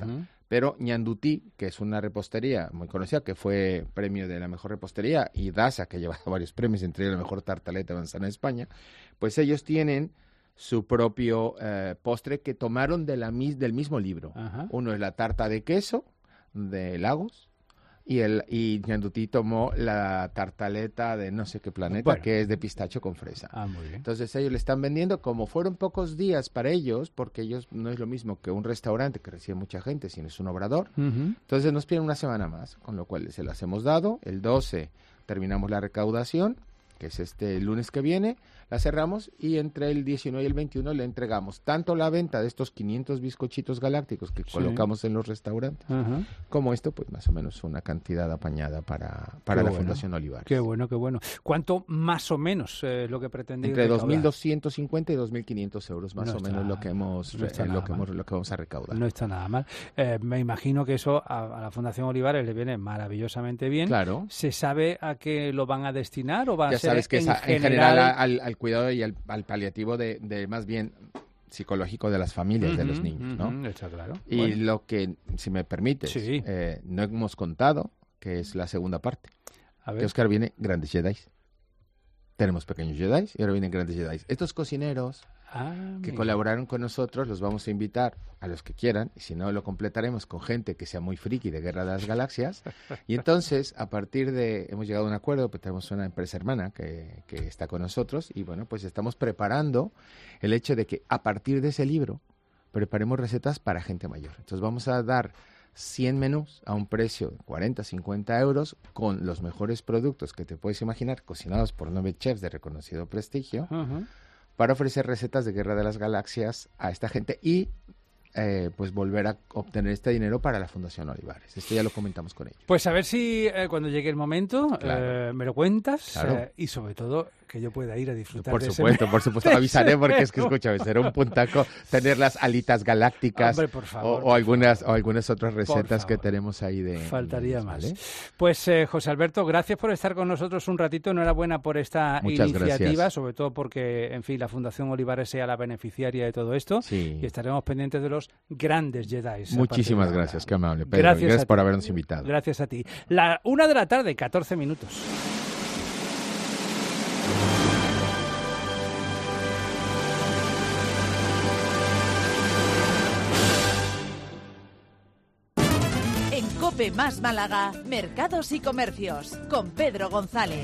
Pero Ñandutí, que es una repostería muy conocida, que fue premio de la mejor repostería, y Dasa, que ha llevado varios premios, entre ellos la mejor tartaleta de manzana de España, pues ellos tienen su propio eh, postre que tomaron de la, del mismo libro. Ajá. Uno es la tarta de queso de Lagos, y el y Ñandutí tomó la tartaleta de no sé qué planeta, bueno, que es de pistacho con fresa. Ah, muy bien. Entonces ellos le están vendiendo, como fueron pocos días para ellos, porque ellos no es lo mismo que un restaurante que recibe mucha gente, sino es un obrador. Uh-huh. Entonces nos piden una semana más, con lo cual se las hemos dado. El doce terminamos la recaudación, que es este lunes que viene, la cerramos, y entre el diecinueve y el veintiuno le entregamos tanto la venta de estos quinientos bizcochitos galácticos que sí. colocamos en los restaurantes, uh-huh. como esto, pues más o menos una cantidad apañada para, para la bueno. Fundación Olivares. Qué bueno, qué bueno. ¿Cuánto más o menos eh, lo que pretendéis Entre dos mil doscientos cincuenta y dos mil quinientos euros, más no o está, menos lo que hemos no eh, lo que hemos, lo que vamos a recaudar. No está nada mal. Eh, me imagino que eso a, a la Fundación Olivares le viene maravillosamente bien. Claro. ¿Se sabe a qué lo van a destinar o va ya a ser sabes que en, esa, general... en general al, al cuidado y al, al paliativo de, de más bien psicológico de las familias, uh-huh, de los niños, ¿no? Uh-huh, está claro. Y bueno. Lo que, si me permites, sí. eh, no hemos contado, que es la segunda parte. A ver. Que Oscar viene Grandes Jedi. Tenemos Pequeños Jedi y ahora vienen Grandes Jedi. Estos cocineros ah, que mira. colaboraron con nosotros, los vamos a invitar a los que quieran, y si no lo completaremos con gente que sea muy friki de Guerra de las Galaxias. Y entonces, a partir de, hemos llegado a un acuerdo, pues tenemos una empresa hermana que, que está con nosotros, y bueno, pues estamos preparando el hecho de que a partir de ese libro preparemos recetas para gente mayor. Entonces vamos a dar cien menús a un precio de cuarenta, cincuenta euros, con los mejores productos que te puedes imaginar, cocinados por nueve chefs de reconocido prestigio, uh-huh. para ofrecer recetas de Guerra de las Galaxias a esta gente y eh, pues volver a obtener este dinero para la Fundación Olivares. Esto ya lo comentamos con ellos. Pues a ver si eh, cuando llegue el momento claro. eh, me lo cuentas, claro. eh, y sobre todo que yo pueda ir a disfrutar por de supuesto, ese... por supuesto, avisaré, porque es que escúchame, será un puntaco tener las alitas galácticas. Hombre, por favor, o, por o algunas favor. o algunas otras recetas que tenemos ahí de faltaría de, más. ¿vale? Pues eh, José Alberto, gracias por estar con nosotros un ratito. Enhorabuena por esta Muchas iniciativa, gracias. sobre todo porque, en fin, la Fundación Olivares sea la beneficiaria de todo esto, sí. y estaremos pendientes de los grandes Jedi. Muchísimas gracias, qué amable, Pedro. Gracias, gracias por ti. habernos invitado. Gracias a ti. La una de la tarde, catorce minutos. En COPE Más Málaga, Mercados y Comercios, con Pedro González.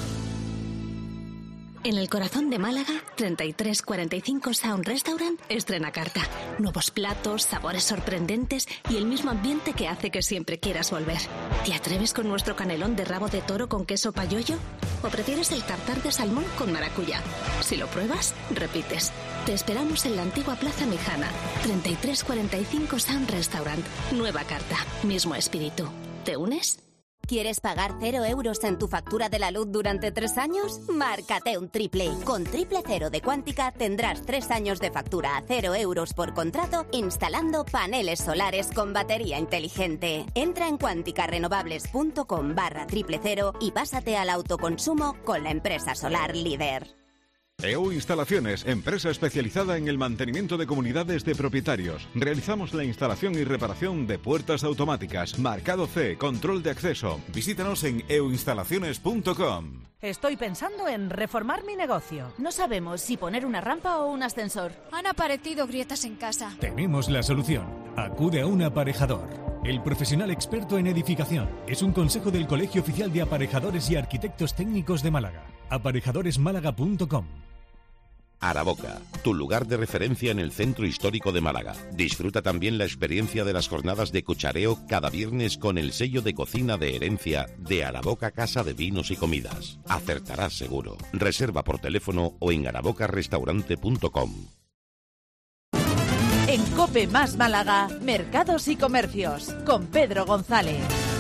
En el corazón de Málaga, treinta y tres cuarenta y cinco Sound Restaurant estrena carta. Nuevos platos, sabores sorprendentes y el mismo ambiente que hace que siempre quieras volver. ¿Te atreves con nuestro canelón de rabo de toro con queso payollo? ¿O prefieres el tartar de salmón con maracuyá? Si lo pruebas, repites. Te esperamos en la antigua Plaza Mijana. treinta y tres cuarenta y cinco Sound Restaurant. Nueva carta, mismo espíritu. ¿Te unes? ¿Quieres pagar cero euros en tu factura de la luz durante tres años? Márcate un triple. Con Triple Cero de Cuántica tendrás tres años de factura a cero euros por contrato instalando paneles solares con batería inteligente. Entra en cuánticarenovables.com barra triple cero y pásate al autoconsumo con la empresa solar líder. E U Instalaciones, empresa especializada en el mantenimiento de comunidades de propietarios. Realizamos la instalación y reparación de puertas automáticas, marcado C, control de acceso. Visítanos en e u instalaciones punto com. Estoy pensando en reformar mi negocio. No sabemos si poner una rampa o un ascensor. Han aparecido grietas en casa. Tenemos la solución. Acude a un aparejador. El profesional experto en edificación. Es un consejo del Colegio Oficial de Aparejadores y Arquitectos Técnicos de Málaga. aparejadores málaga punto com. Araboca, tu lugar de referencia en el centro histórico de Málaga. Disfruta también la experiencia de las jornadas de cuchareo cada viernes con el sello de cocina de herencia de Araboca Casa de Vinos y Comidas. Acertarás seguro. Reserva por teléfono o en araboca restaurante punto com. En COPE Más Málaga, Mercados y Comercios, con Pedro González.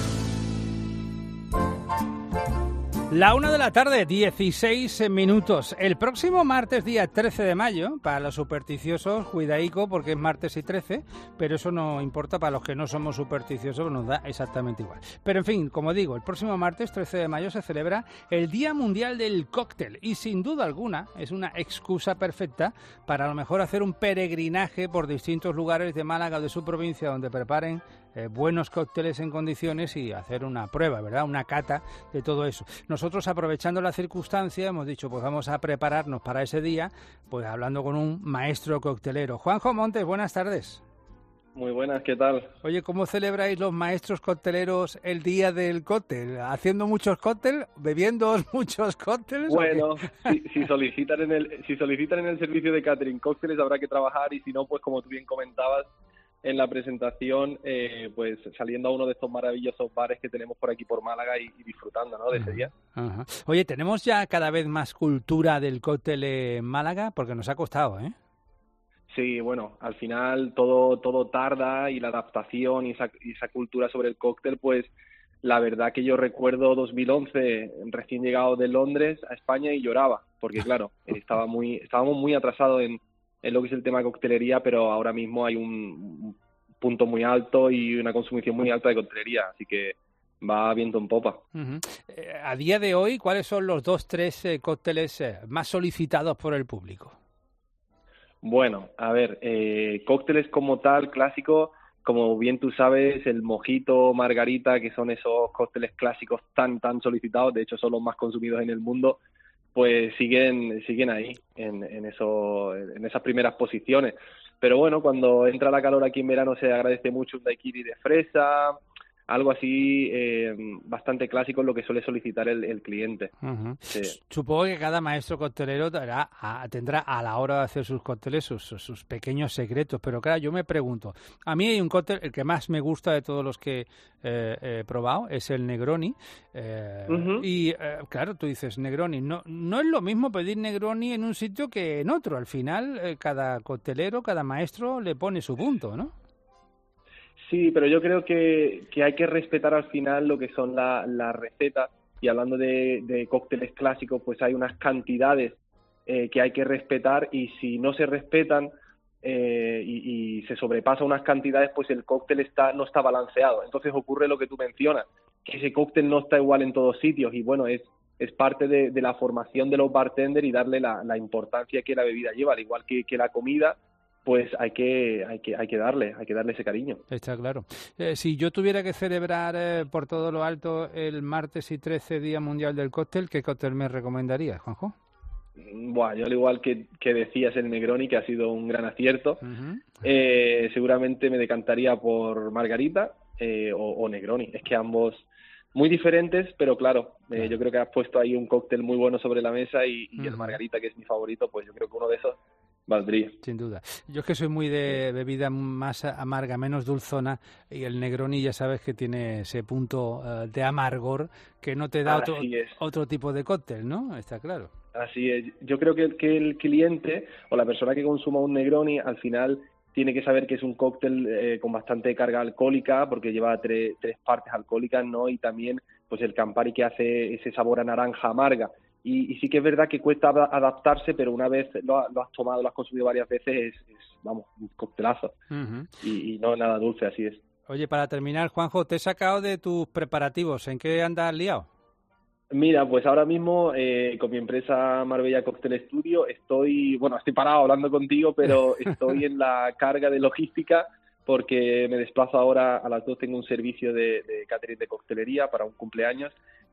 La una de la tarde, dieciséis minutos. El próximo martes, día trece de mayo, para los supersticiosos, cuidaico, porque es martes y trece, pero eso no importa para los que no somos supersticiosos, nos da exactamente igual. Pero en fin, como digo, el próximo martes, trece de mayo, se celebra el Día Mundial del Cóctel y sin duda alguna es una excusa perfecta para a lo mejor hacer un peregrinaje por distintos lugares de Málaga o de su provincia donde preparen eh, buenos cócteles en condiciones y hacer una prueba, ¿verdad? Una cata de todo eso. Nosotros, aprovechando la circunstancia, hemos dicho, pues vamos a prepararnos para ese día, pues hablando con un maestro coctelero. Juanjo Montes, buenas tardes. Muy buenas, ¿qué tal? Oye, ¿cómo celebráis los maestros cocteleros el día del cóctel? ¿Haciendo muchos cócteles? ¿Bebiendo muchos cócteles? Bueno, si, si solicitan en el si solicitan en el servicio de catering cócteles habrá que trabajar, y si no, pues como tú bien comentabas en la presentación, eh, pues saliendo a uno de estos maravillosos bares que tenemos por aquí por Málaga y, y disfrutando, ¿no?, de ese día. Ajá. Oye, ¿tenemos ya cada vez más cultura del cóctel en Málaga? Porque nos ha costado, ¿eh? Sí, bueno, al final todo todo tarda, y la adaptación y esa, y esa cultura sobre el cóctel, pues la verdad que yo recuerdo dos mil once, recién llegado de Londres a España, y lloraba, porque claro, estaba muy estábamos muy atrasados en, en lo que es el tema de coctelería, pero ahora mismo hay un, un punto muy alto y una consumición muy alta de coctelería, así que va viento en popa. Uh-huh. Eh, a día de hoy, ¿cuáles son los dos, tres eh, cócteles eh, más solicitados por el público? Bueno, a ver, eh, cócteles como tal, clásicos, como bien tú sabes, el mojito, margarita, que son esos cócteles clásicos tan, tan solicitados, de hecho son los más consumidos en el mundo, pues siguen siguen ahí, en, en, eso, en esas primeras posiciones. Pero bueno, cuando entra la calor aquí en verano se agradece mucho un daiquiri de fresa, algo así eh, bastante clásico es lo que suele solicitar el, el cliente. Uh-huh. Sí. Supongo que cada maestro coctelero tendrá a, tendrá a la hora de hacer sus cócteles sus, sus pequeños secretos, pero claro, yo me pregunto, a mí hay un cóctel, el que más me gusta de todos los que eh, he probado, es el Negroni, eh, uh-huh. y eh, claro, tú dices Negroni, no, no es lo mismo pedir Negroni en un sitio que en otro, al final eh, cada coctelero, cada maestro le pone su punto, ¿no? Sí, pero yo creo que, que hay que respetar al final lo que son las la recetas, y hablando de, de cócteles clásicos, pues hay unas cantidades eh, que hay que respetar, y si no se respetan eh, y, y se sobrepasa unas cantidades, pues el cóctel está no está balanceado. Entonces ocurre lo que tú mencionas, que ese cóctel no está igual en todos sitios, y bueno, es, es parte de, de la formación de los bartenders y darle la, la importancia que la bebida lleva, al igual que, que la comida, pues hay que hay que hay que darle hay que darle ese cariño. Está claro. Eh, si yo tuviera que celebrar eh, por todo lo alto el martes y trece Día Mundial del Cóctel, ¿qué cóctel me recomendarías, Juanjo? Bueno, yo al igual que, que decías el Negroni, que ha sido un gran acierto, uh-huh. eh, seguramente me decantaría por Margarita eh, o, o Negroni. Es que ambos muy diferentes, pero claro, eh, uh-huh. yo creo que has puesto ahí un cóctel muy bueno sobre la mesa, y, y uh-huh. el Margarita, que es mi favorito, pues yo creo que uno de esos valdría. Sin duda. Yo es que soy muy de bebida más amarga, menos dulzona, y el Negroni ya sabes que tiene ese punto uh, de amargor que no te da otro, otro tipo de cóctel, ¿no? Está claro. Así es. Yo creo que, que el cliente o la persona que consuma un Negroni al final tiene que saber que es un cóctel eh, con bastante carga alcohólica, porque lleva tre, tres partes alcohólicas, ¿no? Y también pues el Campari, que hace ese sabor a naranja amarga. Y, y sí que es verdad que cuesta adaptarse, pero una vez lo, lo has tomado, lo has consumido varias veces, es, es vamos, un coctelazo. Uh-huh. Y, y no nada dulce, así es. Oye, para terminar, Juanjo, te he sacado de tus preparativos. ¿En qué andas liado? Mira, pues ahora mismo eh, con mi empresa Marbella Cocktail Studio estoy, bueno, estoy parado hablando contigo, pero estoy en la carga de logística, porque me desplazo ahora a las dos, tengo un servicio de, de catering de coctelería para un cumpleaños.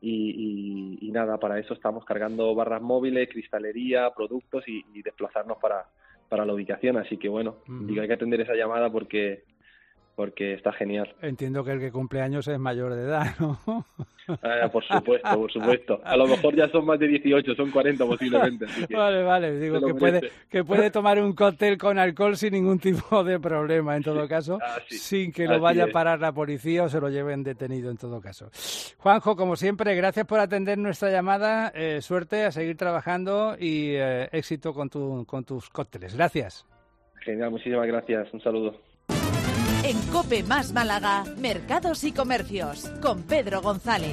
Y, y, y nada, para eso estamos cargando barras móviles, cristalería, productos y, y desplazarnos para, para la ubicación. Así que bueno, uh-huh. digo, hay que atender esa llamada porque porque está genial. Entiendo que el que cumple años es mayor de edad, ¿no? Ah, por supuesto, por supuesto. A lo mejor ya son más de dieciocho, son cuarenta posiblemente. Así que vale, vale. Digo que puede, que puede tomar un cóctel con alcohol sin ningún tipo de problema, en todo caso, así, sin que lo vaya es. a parar la policía o se lo lleven detenido, en todo caso. Juanjo, como siempre, gracias por atender nuestra llamada. Eh, suerte, a seguir trabajando y eh, éxito con, tu, con tus cócteles. Gracias. Genial, muchísimas gracias. Un saludo. En COPE Más Málaga, Mercados y Comercios, con Pedro González.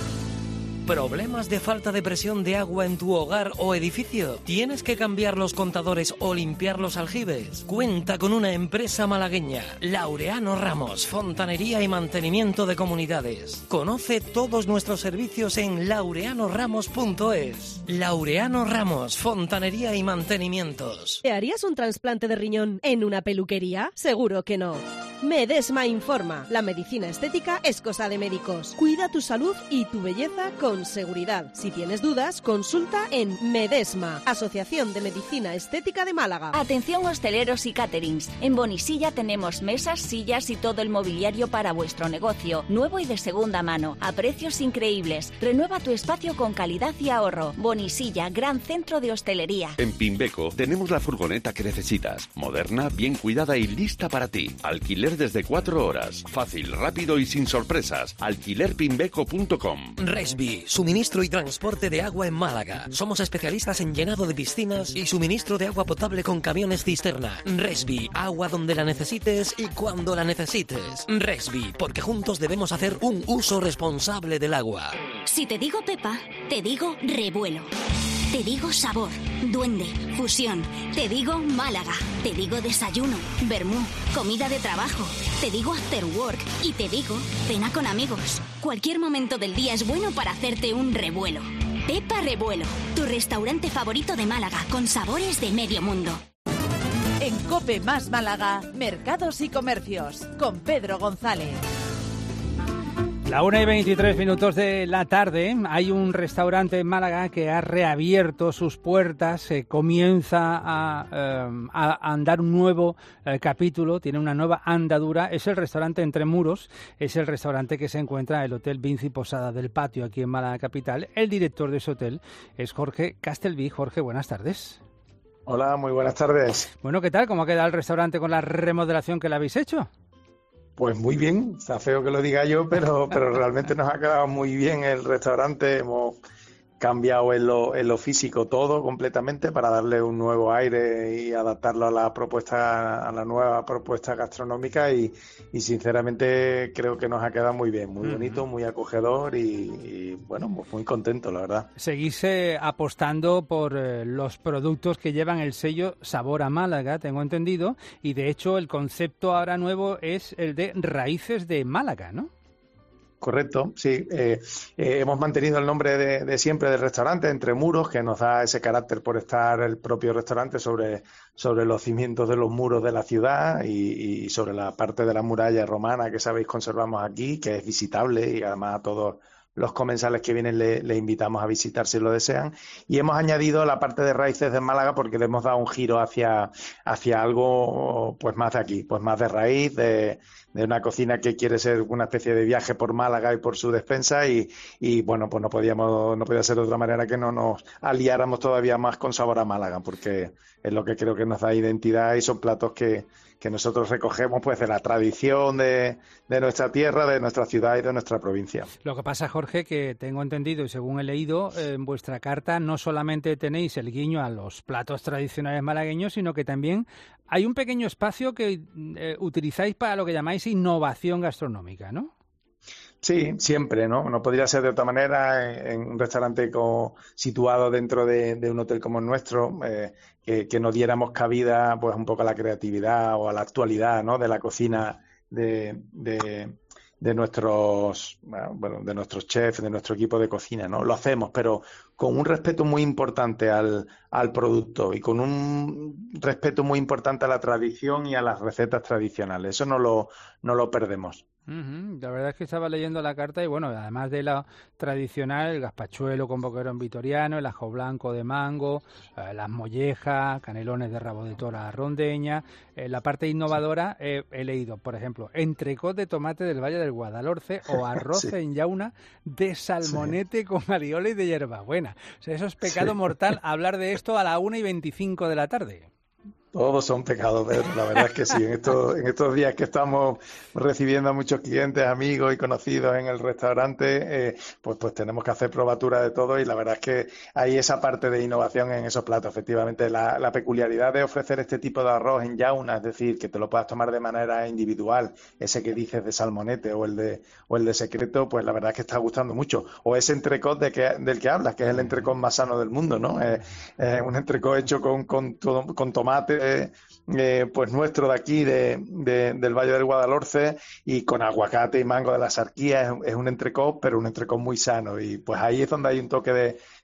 ¿Problemas de falta de presión de agua en tu hogar o edificio? ¿Tienes que cambiar los contadores o limpiar los aljibes? Cuenta con una empresa malagueña, Laureano Ramos, fontanería y mantenimiento de comunidades. Conoce todos nuestros servicios en laureano ramos punto es. Laureano Ramos, fontanería y mantenimientos. ¿Te harías un trasplante de riñón en una peluquería? Seguro que no. Medesma informa. La medicina estética es cosa de médicos. Cuida tu salud y tu belleza con seguridad. Si tienes dudas, consulta en Medesma, Asociación de Medicina Estética de Málaga. Atención hosteleros y caterings. En Bonisilla tenemos mesas, sillas y todo el mobiliario para vuestro negocio, nuevo y de segunda mano, a precios increíbles. Renueva tu espacio con calidad y ahorro. Bonisilla, gran centro de hostelería. En Pimbeco tenemos la furgoneta que necesitas. Moderna, bien cuidada y lista para ti. Alquiler desde cuatro horas. Fácil, rápido y sin sorpresas. alquiler pimbeco punto com. Resby, suministro y transporte de agua en Málaga. Somos especialistas en llenado de piscinas y suministro de agua potable con camiones cisterna. Resby, agua donde la necesites y cuando la necesites. Resby, porque juntos debemos hacer un uso responsable del agua. Si te digo Pepa, te digo revuelo. Te digo sabor, duende, fusión. Te digo Málaga. Te digo desayuno, vermú, comida de trabajo. Te digo after work y te digo cena con amigos. Cualquier momento del día es bueno para hacerte un revuelo. Pepa Revuelo, tu restaurante favorito de Málaga con sabores de medio mundo. En COPE Más Málaga, Mercados y Comercios, con Pedro González. La una y veintitrés minutos de la tarde, hay un restaurante en Málaga que ha reabierto sus puertas, eh, comienza a, eh, a andar un nuevo eh, capítulo, tiene una nueva andadura, es el restaurante Entre Muros, es el restaurante que se encuentra en el Hotel Vinci Posada del Patio, aquí en Málaga Capital. El director de ese hotel es Jorge Castelví. Jorge, buenas tardes. Hola, muy buenas tardes. Bueno, ¿qué tal? ¿Cómo ha quedado el restaurante con la remodelación que le habéis hecho? Pues muy bien, está feo que lo diga yo, pero, pero realmente nos ha quedado muy bien el restaurante. Hemos cambiado en lo, en lo físico todo completamente para darle un nuevo aire y adaptarlo a la propuesta, a la nueva propuesta gastronómica y, y sinceramente creo que nos ha quedado muy bien, muy bonito, muy acogedor y, y bueno, muy contento, la verdad. Seguís eh, apostando por eh, los productos que llevan el sello Sabor a Málaga, tengo entendido, y de hecho el concepto ahora nuevo es el de Raíces de Málaga, ¿no? Correcto, sí. Eh, eh, hemos mantenido el nombre de, de siempre del restaurante, Entre Muros, que nos da ese carácter por estar el propio restaurante sobre, sobre los cimientos de los muros de la ciudad y, y sobre la parte de la muralla romana que sabéis conservamos aquí, que es visitable y además a todos los comensales que vienen le, le invitamos a visitar si lo desean. Y hemos añadido la parte de Raíces de Málaga porque le hemos dado un giro hacia, hacia algo pues más de aquí, pues más de raíz, de, de una cocina que quiere ser una especie de viaje por Málaga y por su despensa y, y bueno, pues no podíamos, no podía ser de otra manera que no nos aliáramos todavía más con Sabor a Málaga, porque es lo que creo que nos da identidad y son platos que, que nosotros recogemos pues de la tradición de, de nuestra tierra, de nuestra ciudad y de nuestra provincia. Lo que pasa, Jorge, que tengo entendido y según he leído, eh, en vuestra carta no solamente tenéis el guiño a los platos tradicionales malagueños, sino que también hay un pequeño espacio que eh, utilizáis para lo que llamáis innovación gastronómica, ¿no? Sí, siempre, ¿no? No podría ser de otra manera en, en un restaurante co, situado dentro de, de un hotel como el nuestro, eh, que, que no diéramos cabida pues un poco a la creatividad o a la actualidad, ¿no? De la cocina de, de, de nuestros, bueno, de nuestros chefs, de nuestro equipo de cocina, ¿no? Lo hacemos, pero con un respeto muy importante al, al producto y con un respeto muy importante a la tradición y a las recetas tradicionales. Eso no lo, no lo perdemos. Uh-huh. La verdad es que estaba leyendo la carta y bueno, además de la tradicional, el gazpachuelo con boquerón vitoriano, el ajo blanco de mango, eh, las mollejas, canelones de rabo de tora rondeña, eh, la parte innovadora eh, he leído, por ejemplo, entrecot de tomate del Valle del Guadalhorce o arroz sí. en yauna de salmonete sí. con aliola y de hierbabuena. O sea, eso es pecado sí. mortal hablar de esto a la una y veinticinco de la tarde. Todos son pecados, Pedro, la verdad es que sí. En estos, en estos días que estamos recibiendo a muchos clientes, amigos y conocidos en el restaurante, eh, pues, pues tenemos que hacer probatura de todo y la verdad es que hay esa parte de innovación en esos platos. Efectivamente, la, la peculiaridad de ofrecer este tipo de arroz en yauna, es decir, que te lo puedas tomar de manera individual, ese que dices de salmonete o el de o el de secreto, pues la verdad es que está gustando mucho. O ese entrecot de que, del que hablas, que es el entrecot más sano del mundo, ¿no? Eh, eh, un entrecot hecho con, con, con, con tomate, Eh, pues nuestro de aquí, de, de, del Valle del Guadalhorce, y con aguacate y mango de la Sarquía. Es, es un entrecot, pero un entrecot muy sano, y pues ahí es donde hay un toque de,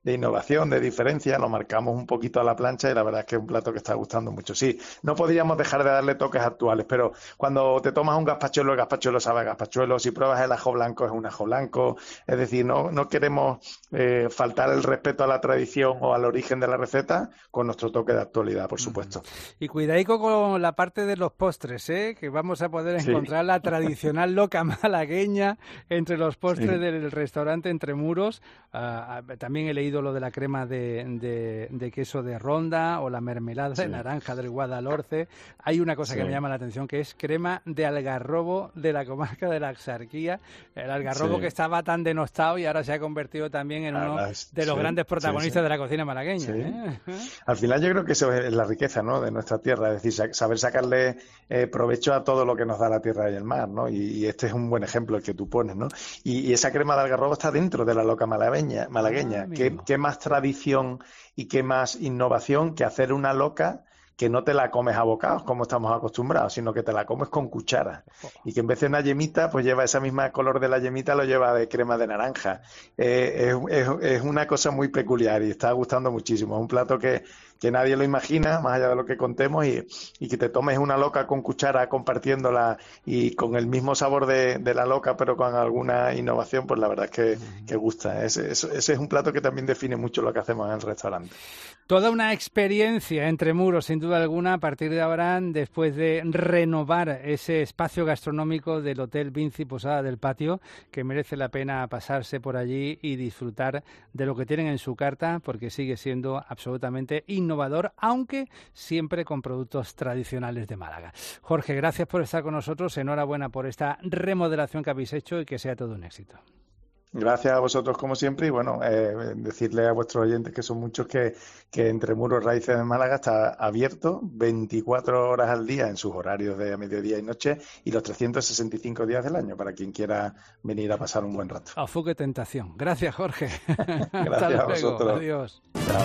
de innovación, de diferencia, lo marcamos un poquito a la plancha y la verdad es que es un plato que está gustando mucho. Sí, no podríamos dejar de darle toques actuales, pero cuando te tomas un gazpachuelo, el gazpachuelo sabe a gazpachuelo, si pruebas el ajo blanco es un ajo blanco, es decir, no, no queremos eh, faltar el respeto a la tradición o al origen de la receta con nuestro toque de actualidad, por supuesto. Y cuidadico con la parte de los postres, ¿eh? Que vamos a poder encontrar sí. la tradicional loca malagueña entre los postres sí. del restaurante Entre Muros. Uh, también he leído lo de la crema de, de, de queso de Ronda o la mermelada sí. de naranja del Guadalhorce. Hay una cosa sí. que me llama la atención, que es crema de algarrobo de la comarca de la Axarquía. El algarrobo sí. que estaba tan denostado y ahora se ha convertido también en uno Además, de los sí. grandes protagonistas sí, sí. de la cocina malagueña. Sí. ¿eh? Al final yo creo que eso es la riqueza, ¿no?, de nuestra tierra, es decir, saber sacarle eh, provecho a todo lo que nos da la tierra y el mar, ¿no? Y, y este es un buen ejemplo el que tú pones, ¿no? Y, y esa crema de algarrobo está dentro de la loca malagueña. malagueña. Ah, ¿Qué, ¿Qué más tradición y qué más innovación que hacer una loca que no te la comes a bocados como estamos acostumbrados, sino que te la comes con cuchara y que en vez de una yemita pues lleva esa misma color de la yemita, lo lleva de crema de naranja. Eh, es, es, es una cosa muy peculiar y está gustando muchísimo. Es un plato que, que nadie lo imagina, más allá de lo que contemos, y, y que te tomes una loca con cuchara compartiéndola y con el mismo sabor de, de la loca pero con alguna innovación, pues la verdad es que, que gusta. Ese, ese, ese es un plato que también define mucho lo que hacemos en el restaurante. Toda una experiencia Entre Muros, sin duda alguna, a partir de ahora, después de renovar ese espacio gastronómico del Hotel Vinci Posada del Patio, que merece la pena pasarse por allí y disfrutar de lo que tienen en su carta, porque sigue siendo absolutamente innovador, aunque siempre con productos tradicionales de Málaga. Jorge, gracias por estar con nosotros, enhorabuena por esta remodelación que habéis hecho y que sea todo un éxito. Gracias a vosotros como siempre y bueno, eh, decirle a vuestros oyentes que son muchos que, que Entre Muros Raíces de Málaga está abierto veinticuatro horas al día en sus horarios de mediodía y noche y los trescientos sesenta y cinco días del año para quien quiera venir a pasar un buen rato. ¡A qué tentación! Gracias, Jorge. Gracias a vosotros. Adiós. Chao.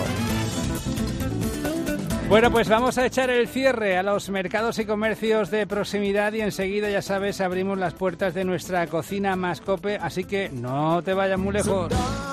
Bueno, pues vamos a echar el cierre a los mercados y comercios de proximidad y enseguida, ya sabes, abrimos las puertas de nuestra cocina Mascope, así que no te vayas muy lejos.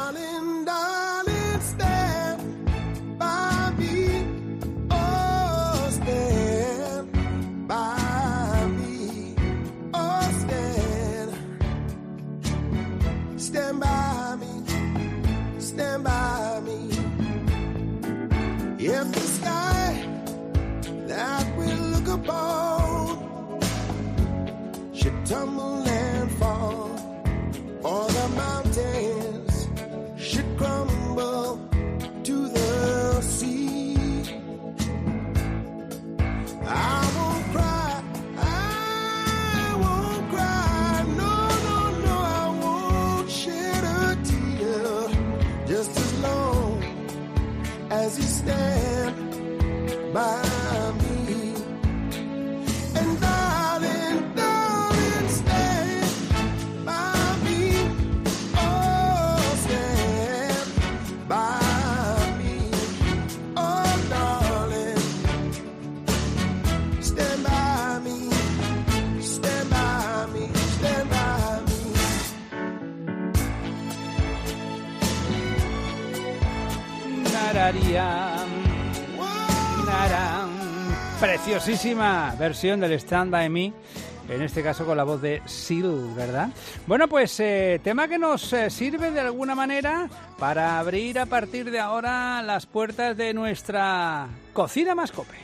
Tumble and fall, all the mountains should crumble to the sea. I won't cry, I won't cry, no, no, no, I won't shed a tear, just as long as you stand by me. And darling, Preciosísima versión del Stand By Me, en este caso con la voz de Seal, ¿verdad? Bueno, pues eh, tema que nos eh, sirve de alguna manera para abrir a partir de ahora las puertas de nuestra cocina Mascope.